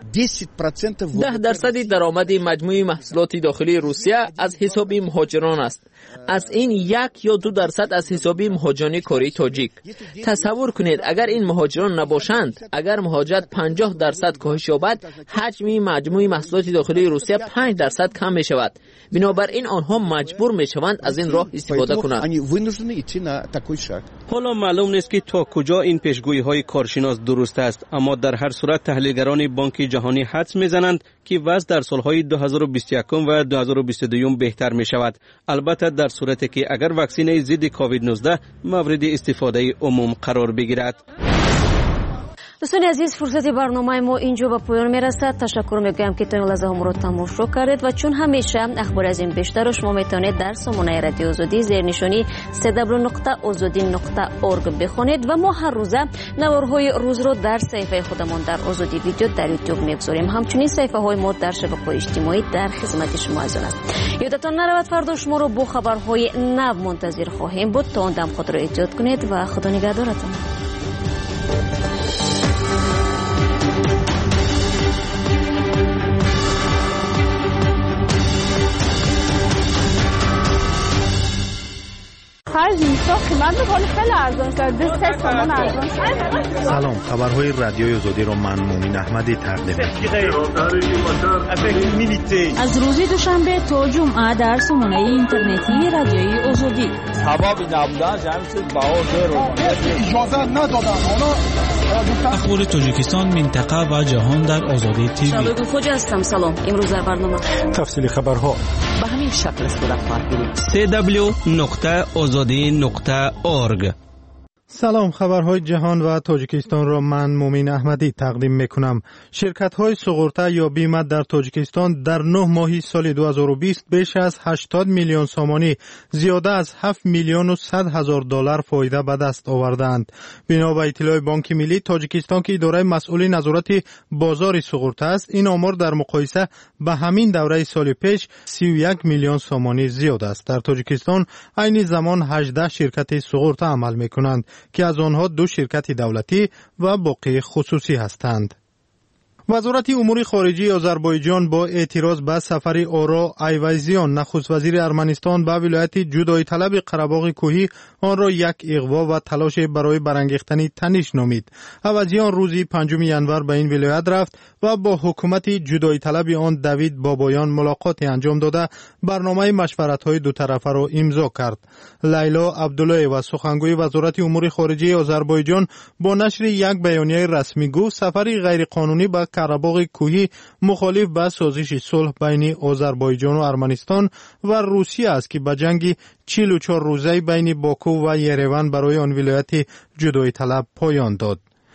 S12: 10% даромади маҷмӯи маҳсулоти дохилии Русия аз ҳисоби муҳоҷирон аст. аз ин 1 ё 2% аз ҳисоби муҳоҷирони кории тоҷик. тасаввур кунед, агар ин муҳоҷирон набошанд, агар муҳоҷират 50% коҳиш ёбад, ҳаҷми маҷмӯи маҳсулоти дохилии Русия 5% кам мешавад. бинобар ин онҳо маҷбур мешаванд аз ин роҳ истифода кунанд.
S10: حالا معلوم نیست که تا کجا این پیشگویی‌های کارشناس درست است، اما در هر صورت تحلیلگران بانک جهانی حدس می‌زنند که وضع در سالهای 2021 و 2022 بهتر می‌شود، البته در صورتی که اگر واکسن ضد کووید 19 مورد استفاده عموم قرار بگیرد.
S1: دوستان عزیز، فرصت برنامه ما اینجا به پایان میرسد. تشکر میگویم که تا این لحظه ما رو تماشا کردید و چون همیشه اخبار از این بیشتر رو شما میتونید در سامانه رادیو آزادی زیرنشانی www.azadi.org بخونید و ما هر روزه نوارهای روز رو در صفحه خودمون در آزادی ویدیو در یوتیوب میگذاریم. همچنین صفحه های ما در شبکه‌های اجتماعی در خدمت شما است. یادتان نرود فردا شما رو با خبرهای نو منتظر خواهیم بود. تا اون دم خود رو ایجاد کنید و خدا نگهدارتون.
S6: سلام، خبرهای رادیوی آزادی را من مومین احمدی تقدیم می‌کنم.
S11: از روز دوشنبه تا جمعه در سامانه اینترنتی رادیوی آزادی.
S3: سبب نبودن جمع چیز بهار اجازه ندادن.
S24: اخبار تاجیکستان، منطقه و جهان در آزادی تیوی.
S1: شبکه خوجا هستم. سلام. امروز در برنامه
S6: تفصیل خبرها
S12: به همین شکل است در فرق
S10: www.azadi.org.
S6: سلام، خبرهای جهان و تاجیکستان را من مومین احمدی تقدیم میکنم. شرکت‌های سغورته یا بیمه در تاجیکستان در 9 ماهی سال 2020 بیش از 80 میلیون سامانی، زیاده از 7 میلیون و 100 هزار دلار فایده به دست آوردند. بنا به اطلاع بانک ملی تاجیکستان که اداره مسئول نظارت بازار سغورته است، این آمار در مقایسه به همین دوره سال پیش 31 میلیون سامانی زیاد است. در تاجیکستان عین زمان 18 شرکت سغورته عمل میکنند که از آنها 2 شرکت دولتی و باقی خصوصی هستند. وزارت امور خارجه آذربایجان با اعتراض به سفر آرا ایوازیان نخست وزیر ارمنستان به ولایت جدایی طلب قره‌باغ کوهی آن را یک اغوا و تلاش برای برانگیختن تنش نامید. ایوازیان روز 5 ینور به این ولایت رفت و با حکومت جدایی طلب آن دوید بابایان ملاقات انجام داده برنامه مشورت‌های دو طرفه را امضا کرد. لیلا عبدالله و سخنگوی وزارت امور خارجه آذربایجان با نشر یک بیانیه رسمی گفت سفری غیرقانونی به قره‌باغ کوهی مخالف به سازش صلح بین آذربایجان و ارمنستان و روسیه است که به جنگ 44 روزه بین باکو و یریون برای آن ولایت جدایی طلب پایان داد.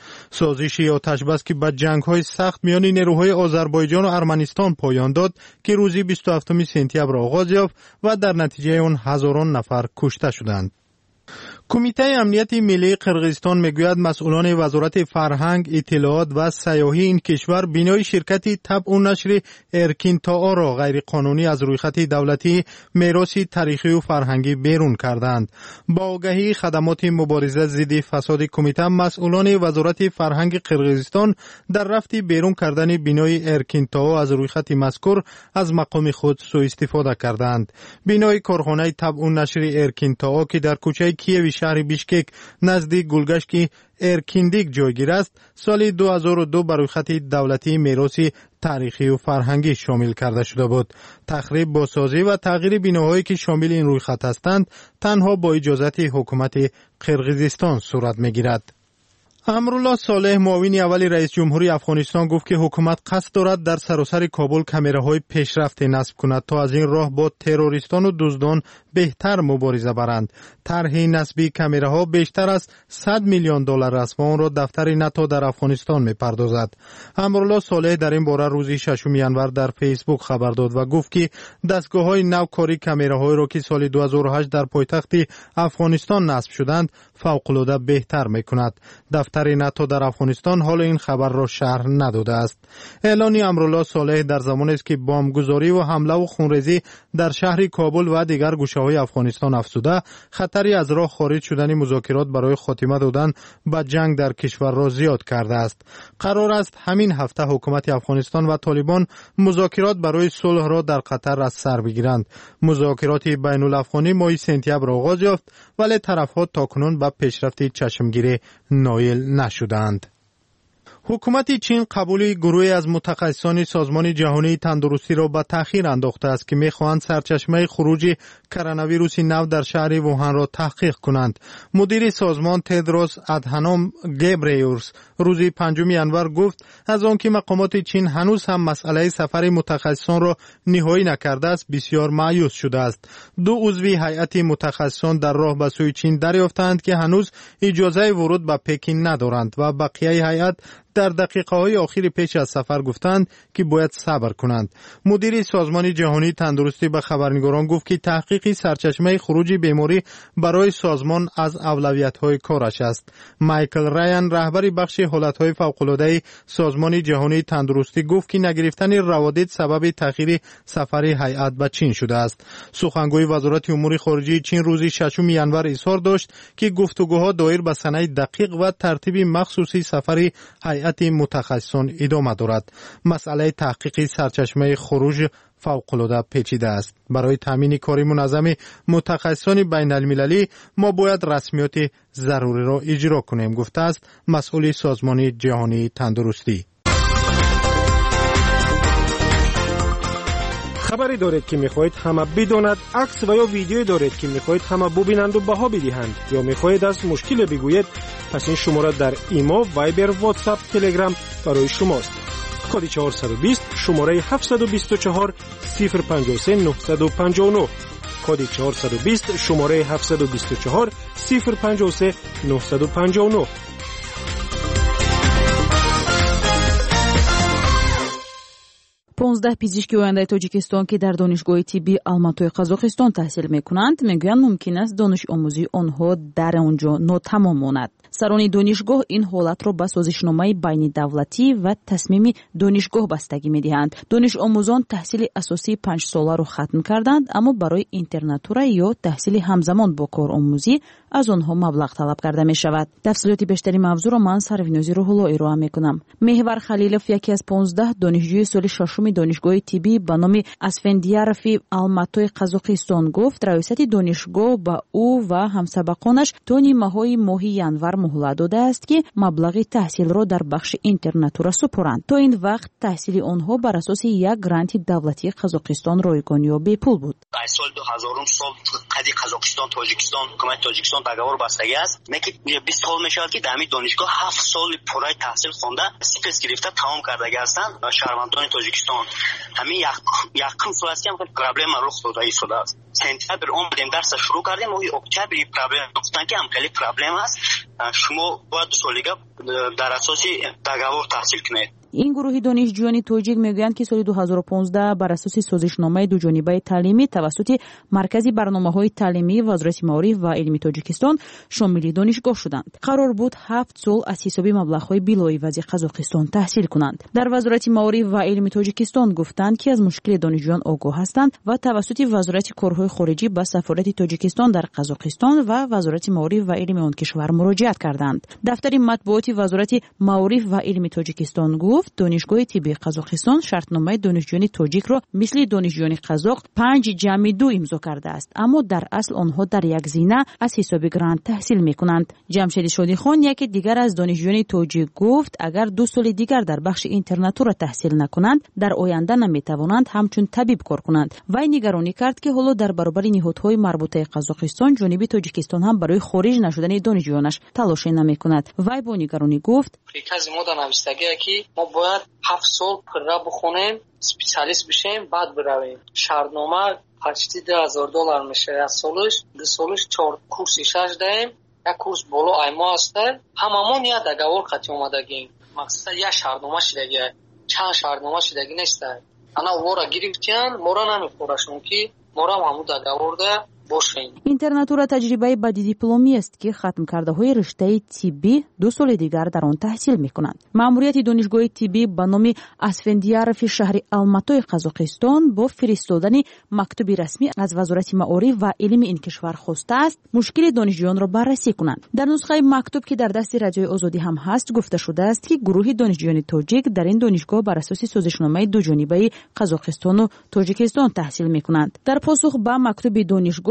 S6: سازش آتشبس که به جنگ‌های سخت میان نیروهای آذربایجان و ارمنستان پایان داد که روز 27 سپتامبر آغاز یافت و در نتیجه آن هزاران نفر کشته شدند. کمیته امنیت ملی قرقیزستان میگوید مسئولان وزارت فرهنگ، اطلاعات و سیاحی این کشور بینای شرکت طبع و نشر ارکینتاآ را غیر قانونی از رویخط دولتی میراث تاریخی و فرهنگی بیرون کردند. با آگاهی خدمات مبارزه ضد فساد کمیته، مسئولان وزارت فرهنگ قرقیزستان در رفت بیرون کردن بینای ارکینتاآ از رویخط مذکور از مقام خود سوء استفاده کردند. بینای کارخانه طبع و نشر ارکینتاآ که در کوچه کیوی شهر بیشکک نزدیک گلگشت ارکیندیک جایگیر است، سال 2002 بر رویخط دولتی میراث تاریخی و فرهنگی شامل کرده شده بود. تخریب، بازسازی و تغییر بناهایی که شامل این رویخط هستند تنها با اجازت حکومت قرقیزستان صورت میگیرد. امرالله صالح معاون اول رئیس جمهوری افغانستان گفت که حکومت قصد دارد در سراسر کابل کامراهای پیشرفت نصب کند تا از این راه با تروریستان و دزدان بهتر مبارزه برند. طرح نصبی کامراها بیشتر از 100 میلیون دلار است و آن را دفتر ناتو در افغانستان میپردازد. امرالله صالح در این باره روز 6 ینور در فیسبوک خبر داد و گفت که دستگاه‌های نوکاری کامراهایی را که سال 2008 در پایتخت افغانستان نصب شدند فوق‌العاده بهتر میکند. دفتر ناتو در افغانستان حال این خبر را شرح نداده است. اعلان امرالله صالح در زمانی است که بمبگذاری و حمله و خونریزی در شهر کابل و دیگر گوشه‌های افغانستان افزوده خطری از راه خارج شدن مذاکرات برای خاتمه دادن به جنگ در کشور را زیاد کرده است. قرار است همین هفته حکومت افغانستان و طالبان مذاکرات برای صلح را در قطر از سر بگیرند. مذاکرات بین الافغانی ماه سپتامبر آغاز یافت ولی طرف‌ها تاکنون به پیشرفت چشمگیری نایل نشدند. حکومت چین قبول گروهی از متخصصان سازمان جهانی تندرستی را به تأخیر انداخته است که می‌خواهند سرچشمه خروج کرونا ویروس نو در شهر ووهان را تحقیق کنند. مدیر سازمان تدروس ادهانوم گبریوس روز 5 ژانویه گفت از آنکه مقامات چین هنوز هم مسئله سفر متخصصان را نهایی نکرده است بسیار مایوس شده است. 2 عضو هیئت متخصصان در راه به سوی چین دریافتند که هنوز اجازه ورود به پکین ندارند و بقیه هیئت در دقیقه های آخر پیش از سفر گفتند که باید صبر کنند. مدیر سازمان جهانی تندرستی به خبرنگاران گفت که تحقیق سرچشمه خروج بیماری برای سازمان از اولویت های کارش است. مایکل رایان رهبر بخش حالت های فوق العاده سازمان جهانی تندرستی گفت که نگرفتن روادید سبب تأخیر سفر هیئت به چین شده است. سخنگوی وزارت امور خارجه چین روز 6 ژانویه اظهار داشت که گفتگوها دایر به سند دقیق و ترتیب مخصوصی سفر هیئت متخصصان ادامه دارد. مسئله تحقیق سرچشمه خروج فوق‌العاده پیچیده است. برای تامین کار منظم متخصصان بین المللی ما باید رسمیات ضروری را اجرا کنیم، گفته است مسئول سازمان جهانی تندرستی.
S8: خبری دارید که میخواهید همه بداند، عکس و یا ویدیویی دارید که میخواهید همه ببینند و بها بدهند، یا میخواهید از مشکل بگویید، پس این شماره در ایمو، وایبر، واتساپ، تلگرام برای شماست. کد 420 شماره 724 053 959. کد 420 شماره 724 053 959.
S11: پانزده پزشکی آینده تاجیکستان که در دانشگاه طبی آلماتوی قزاقستان تحصیل میکنند میگویند ممکن است دانش آموزی آنها در آنجا ناتمام ماند. سران دانشگاه این حالت را به سازشنامه بین دولتی و تصمیم دانشگاه بستگی میدهند. دانش آموزان تحصیل اساسی 5 ساله را ختم کردند، اما برای اینترناتورا یا تحصیل همزمان با کارآموزی از آنها مبلغ طلب کرده می شود. تفصیلات بیشتری موضوع را من سروینوزی روح‌الله ارائه میکنم. محور خلیلوف یکی از 15 دانشجوی سال 6 دانشگاه طبی به نام اسفندیاروفی آلماتوی قزاقستان گفت رئیست دانشگاه با او و همسبقانش تا نیمه‌های ماه ژانویه مهلت داده است که مبلغ تحصیل را در بخش اینترناتورا سپارند. تا این وقت تحصیل آنها بر اساس یک گرانت دولتی قزاقستان رایگان یا بپول بود.
S4: در سال 2000 سال قضیه قزاقستان تاجیکستان حکومت تاجیکستان دغور بستگی است. میگه 20 سال میشه که در همین دانشگاه 7 سال پورای تحصیل خونده سپس گرفته تمام کرده هستند و شهروندان تاجیکستان همین یقین سال است که پرابلم رخ داده ایستاده است. سپتامبر اومدیم درس شروع کردیم و اکتبر پرابلم گفتن که هم خیلی پرابلم است، شما باید سالیگا در اساس دغور تحصیل کنید.
S11: این گروه دانشجویان تاجیک میگویند که سال 2015 بر اساس سازشنامه دوجانبه تعلیمی توسط مرکزی برنامه‌های تعلیمی وزارت معارف و علم تاجیکستان شامل دانشگاه شدند. قرار بود 7 سال از حساب مبلغ‌های بلایوازی قزاقستان تحصیل کنند. در وزارت معارف و علم تاجیکستان گفتند که از مشکل دانشجویان آگاه هستند و توسط وزارت کارهای خارجی به سفارت تاجیکستان در قزاقستان و وزارت معارف و علم آن کشور مراجعت کردند. دفتر مطبوعاتی وزارت معارف و علم تاجیکستان گفت دانشگاه طبی قزاقستان شرطنامه دانشجویان تاجیک را مثل دانشجویان قزاق 5-2 امضا کرده است، اما در اصل آنها در یک زینه از حساب گرانت تحصیل میکنند. جمشید شادی خان یکی دیگر از دانشجویان تاجیک گفت اگر 2 سال دیگر در بخش اینترناتورا تحصیل نکنند در آینده نمیتوانند همچون طبیب کار کنند. وی نگرانی کرد که حالا در برابر نهادهای مربوطه قزاقستان جانب تاجیکستان هم برای خارج نشدن دانشجویانش تلاش نمیکند. وی با نگرانی گفت
S13: прикази мо дар навистагие ки мо бояд 7 сол қирра бихонем специалист бишем баъд биравем. шаҳрнома почти $10,000 меша як солиш, 2 солиш 4 курси 6 даем, як курс боло аймо аста. ҳамамон як договор қатъи омадагем. мақсад як шаҳрнома шидаги, чанд шаҳрнома шидаги нест. ана вора гирифтиян, мора намехӯрашон ки мора ҳамун договорда
S11: اینترناتورا تجربه بعدی دیپلمی است که ختم کرده های رشته طبی 2 سال دیگر در آن تحصیل می کنند. مأموریت دانشگاه طبی به نام اسفندیاروف شهر آلماتوی قزاقستان با فرستادن مکتوبی رسمی از وزارت معارف و علم این کشور خواسته است مشکل دانشجویان را بررسی کنند. در نسخه مکتوب که در دست رادیوی آزادی هم هست گفته شده است که گروه دانشجویان تاجیک در این دانشگاه بر اساس سازشنامه دوجانبه قزاقستان و تاجیکستان تحصیل می کنند. در پاسخ به مکتوب دانشگاه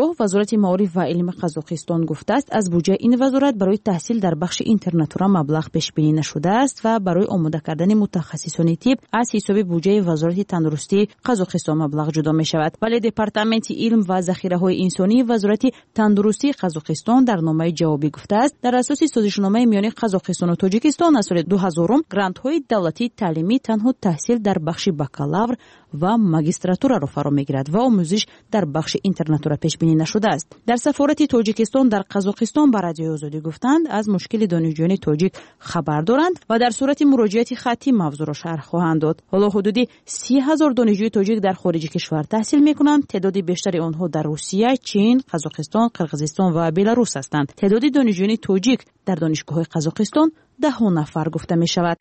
S11: гоҳ вазорати маориф ва илми қазоқистон гуфтааст, аз буҷаи ин вазорат барои таҳсил дар бахши интернатура маблағ пешбинӣ нашудааст ва барои омода кардани мутахассисони тиб аз ҳисоби буҷаи вазорати тандурустии қазоқистон маблағ ҷудо мешавад. вале департаменти илм ва захираҳои инсонии вазорати тандурустии қазоқистон дар номаи ҷавобӣ гуфтааст, дар асоси созишномаи миёни қазоқистону тоҷикистон аз соли 2000 грантҳои давлатии таълимӣ танҳо таҳсил дар бахши бакалавр ва магистратураро фаро мегирад ва омӯзиш дар бахши интернатура пешбинӣ нашудааст. дар сафорати тоҷикистон дар қазоқистон ба радиои озодӣ гуфтанд, аз мушкили донишҷӯёни тоҷик хабар доранд ва дар сурати муроҷиати хаттӣ мавзӯъро шарҳ хоҳанд дод. ҳоло ҳудуди 30,000 донишҷӯи тоҷик дар хориҷи кишвар таҳсил мекунанд. теъдоди бештари онҳо дар русия, чин, қазоқистон, қирғизистон ва беларус ҳастанд. теъдоди донишҷӯёни тоҷик дар донишгоҳҳои қазоқистон 10 нафар гуфта мешавад.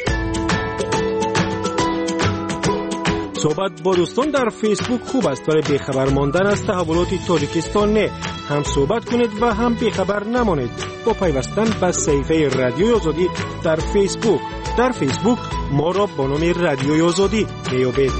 S8: صحبت با دوستان در فیسبوک خوب است ولی بیخبر ماندن از تحولات تاجیکستان نه. هم صحبت کنید و هم بیخبر نمانید با پیوستن به صفحه رادیوی آزادی در فیسبوک. در فیسبوک ما را با نام رادیوی آزادی بیابید.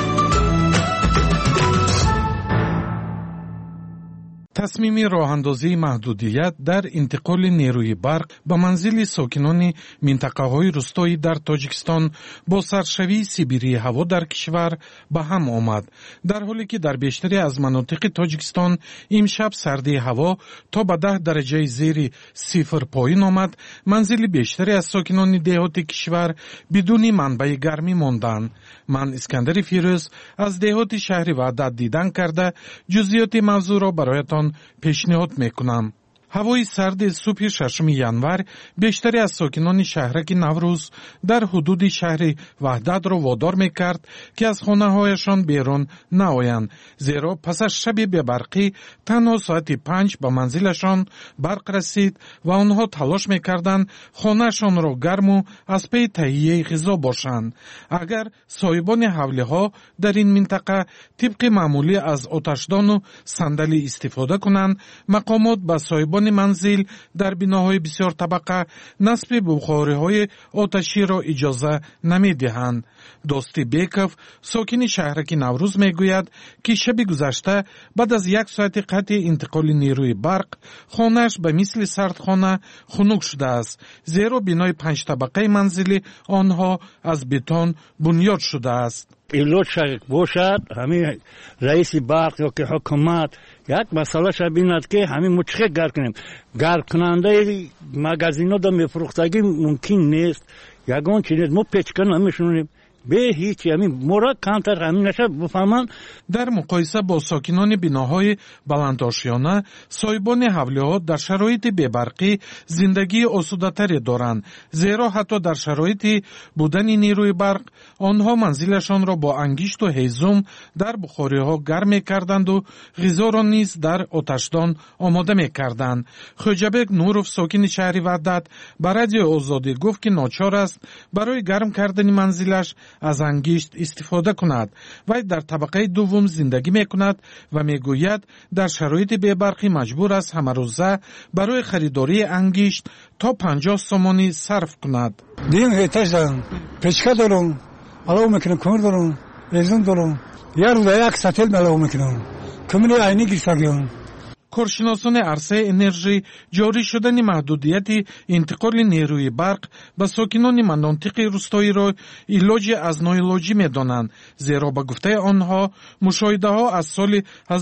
S2: تصمیم راهاندازی محدودیت در انتقال نیروی برق به منزل ساکنان منطقه‌های روستایی در تاجیکستان با سرشوی سیبیری هوا در کشور به هم آمد. در حالی که در بیشتری از مناطق تاجیکستان امشب سردی هوا تا به 10 درجه زیر صفر پایین آمد، منزل بیشتری از ساکنان دهات کشور بدون منبع گرمی ماندند. من اسکندر فیروز از دهات شهر وحدت دیدن کرده جزئیات موضوع را برایتان پیشنهاد میکنم. ҳавои сарди субҳи 6 январ бештари аз сокинони шаҳраки Наврӯз дар ҳудуди шаҳри Ваҳдатро водор мекард ки аз хонаҳояшон берун наоянд, зеро пас аз шаби бебарқӣ танҳо соати 5 ба манзилашон барқ расид ва онҳо талош мекарданд хонаашонро гарму аз пеи таҳияи ғизо бошанд. агар соҳибони ҳавлиҳо дар ин минтақа тибқи маъмулӣ аз оташдону сандалӣ истифода кунанд, мақомот ба соҳибони манзил дар биноҳои бисёр табақа насби бухориҳои оташиро иҷоза намедиҳанд. дости беков, сокини шаҳраки Наврӯз, мегӯяд ки шаби гузашта баъд аз 1 соати қатъи интиқоли нерӯи барқ хонааш ба мисли сардхона хунук шудааст, зеро бинои 5 табақаи манзили онҳо аз бетон бунёд шудааст.
S22: илот бошад ҳамин раиси барқ ё ки ҳукумат як масъалаша бинад ки ҳамин мо чӣ хел гарм кунем. гармкунандаи магазинода мефурӯхтагӣ мумкин нест. ягон чиз мо печка намешунем бе ҳеҷ моро камтар ҳаминаша бифаҳманд.
S2: дар муқоиса бо сокинони биноҳои баландошиёна, соҳибони ҳавлиҳо дар шароити бебарқӣ зиндагии осудатаре доранд, зеро ҳатто дар шароити будани нерӯи барқ онҳо манзилашонро бо ангишту ҳезум дар бухориҳо гарм мекарданду ғизоро низ дар оташдон омода мекарданд. хоҷабек нуров, сокини шаҳри Ваҳдат, ба радиои Озодӣ гуфт ки ночор аст барои гарм кардани манзилаш аз ангишт истифода кунад. вай дар табақаи дуввум зиндагӣ мекунад ва мегӯяд дар шароити бебарқӣ маҷбур аст ҳамарӯза барои харидории ангишт то 50 сомонӣ сарф кунад.
S5: дим этаж дарам, печка дорам, алов мекунам, кӯмир дорам, эзон дорам. як рӯза як сател алов мекунам, кӯмири айнӣ гирсагиём.
S2: коршиносони арсаи энержӣ ҷорӣ шудани маҳдудияти интиқоли нерӯи барқ ба сокинони манотиқи рӯстоиро илоҷи аз ноилоҷӣ медонанд, зеро ба гуфтаи онҳо мушоҳидаҳо аз соли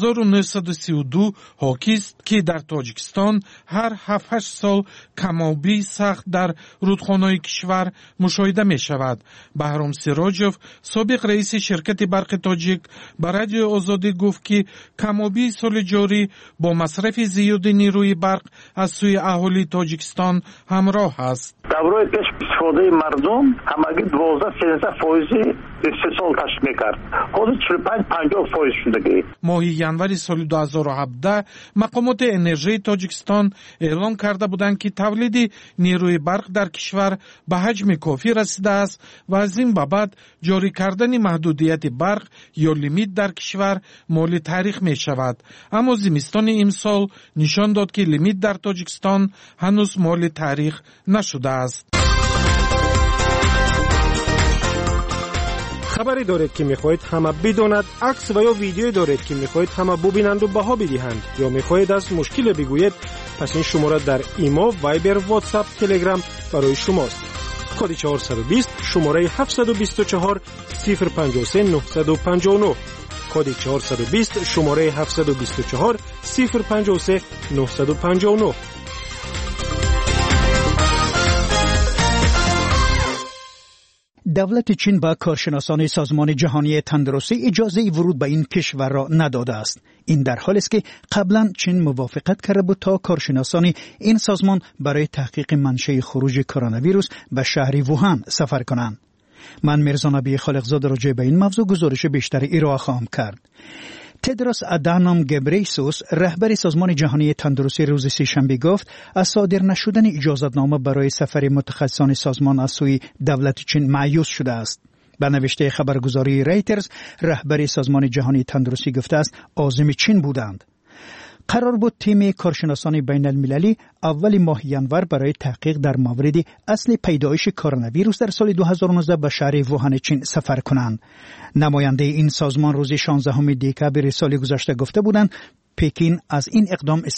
S2: 1932 ҳокист ки дар Тоҷикистон ҳар 7-8 сол камобии сахт дар рудхонаҳои кишвар мушоҳида мешавад. баҳром сироҷов, собиқ раиси ширкати барқи тоҷик, ба радиои Озодӣ гуфт ки камобии соли ҷорӣ бо масрафи зиёди нерӯи барқ аз сӯи аҳолии Тоҷикистон ҳамроҳ аст.
S7: даврои пеш истифодаи мардум ҳамагӣ 12-13% 3 сол ташкил мекард. ҳозир 45-50% шудагӣ.
S2: моҳи январи соли 2017 мақомоти энержияи Тоҷикистон эълон карда буданд ки тавлиди нерӯи барқ дар кишвар ба ҳаҷми кофӣ расидааст ва аз ин ба баъд ҷорӣ кардани маҳдудияти барқ ё лимит дар кишвар моли таърих мешавад. аммо зимистони имсол нишон дод ки лимит дар Тоҷикистон ҳанӯз моли таърих нашудааст.
S8: خبری دارید که میخواهید همه بداند، عکس و یا ویدیو دارید که میخواهید همه ببینند و بها بدهند یا میخواهید از مشکل بگویید، پس این شماره در ایمو، وایبر، واتساپ، تلگرام برای شماست. کد 420 شماره 724 053 959. کد 420 شماره 724 053 959.
S9: دولت چین با کارشناسان سازمان جهانی تندرستی اجازه ورود به این کشور را نداده است. این در حالی است که قبلا چین موافقت کرده بود تا کارشناسان این سازمان برای تحقیق منشأ خروج کرونا ویروس به شهر ووهان سفر کنند. من میرزا نبی خالقزاده راجع به این موضوع گزارش بیشتری ارائه خواهم کرد. تدروس ادانوم گبریسوس رهبر سازمان جهانی تندرستی روز سه‌شنبه گفت از صادر نشدن اجازه‌نامه برای سفر متخصصان سازمان از سوی دولت چین مایوس شده است. به نوشته خبرگزاری رایترز رهبر سازمان جهانی تندرستی گفته است عازم چین بودند. قرار بود تیم کارشناسان بین المللی اول ماه ژانویه برای تحقیق در مورد اصل پیدایش کرونا ویروس در سال 2019 به شهر ووهان چین سفر کنند. نماینده این سازمان روز 16 دکبر سال گذشته گفته بودند پکین از این اقدام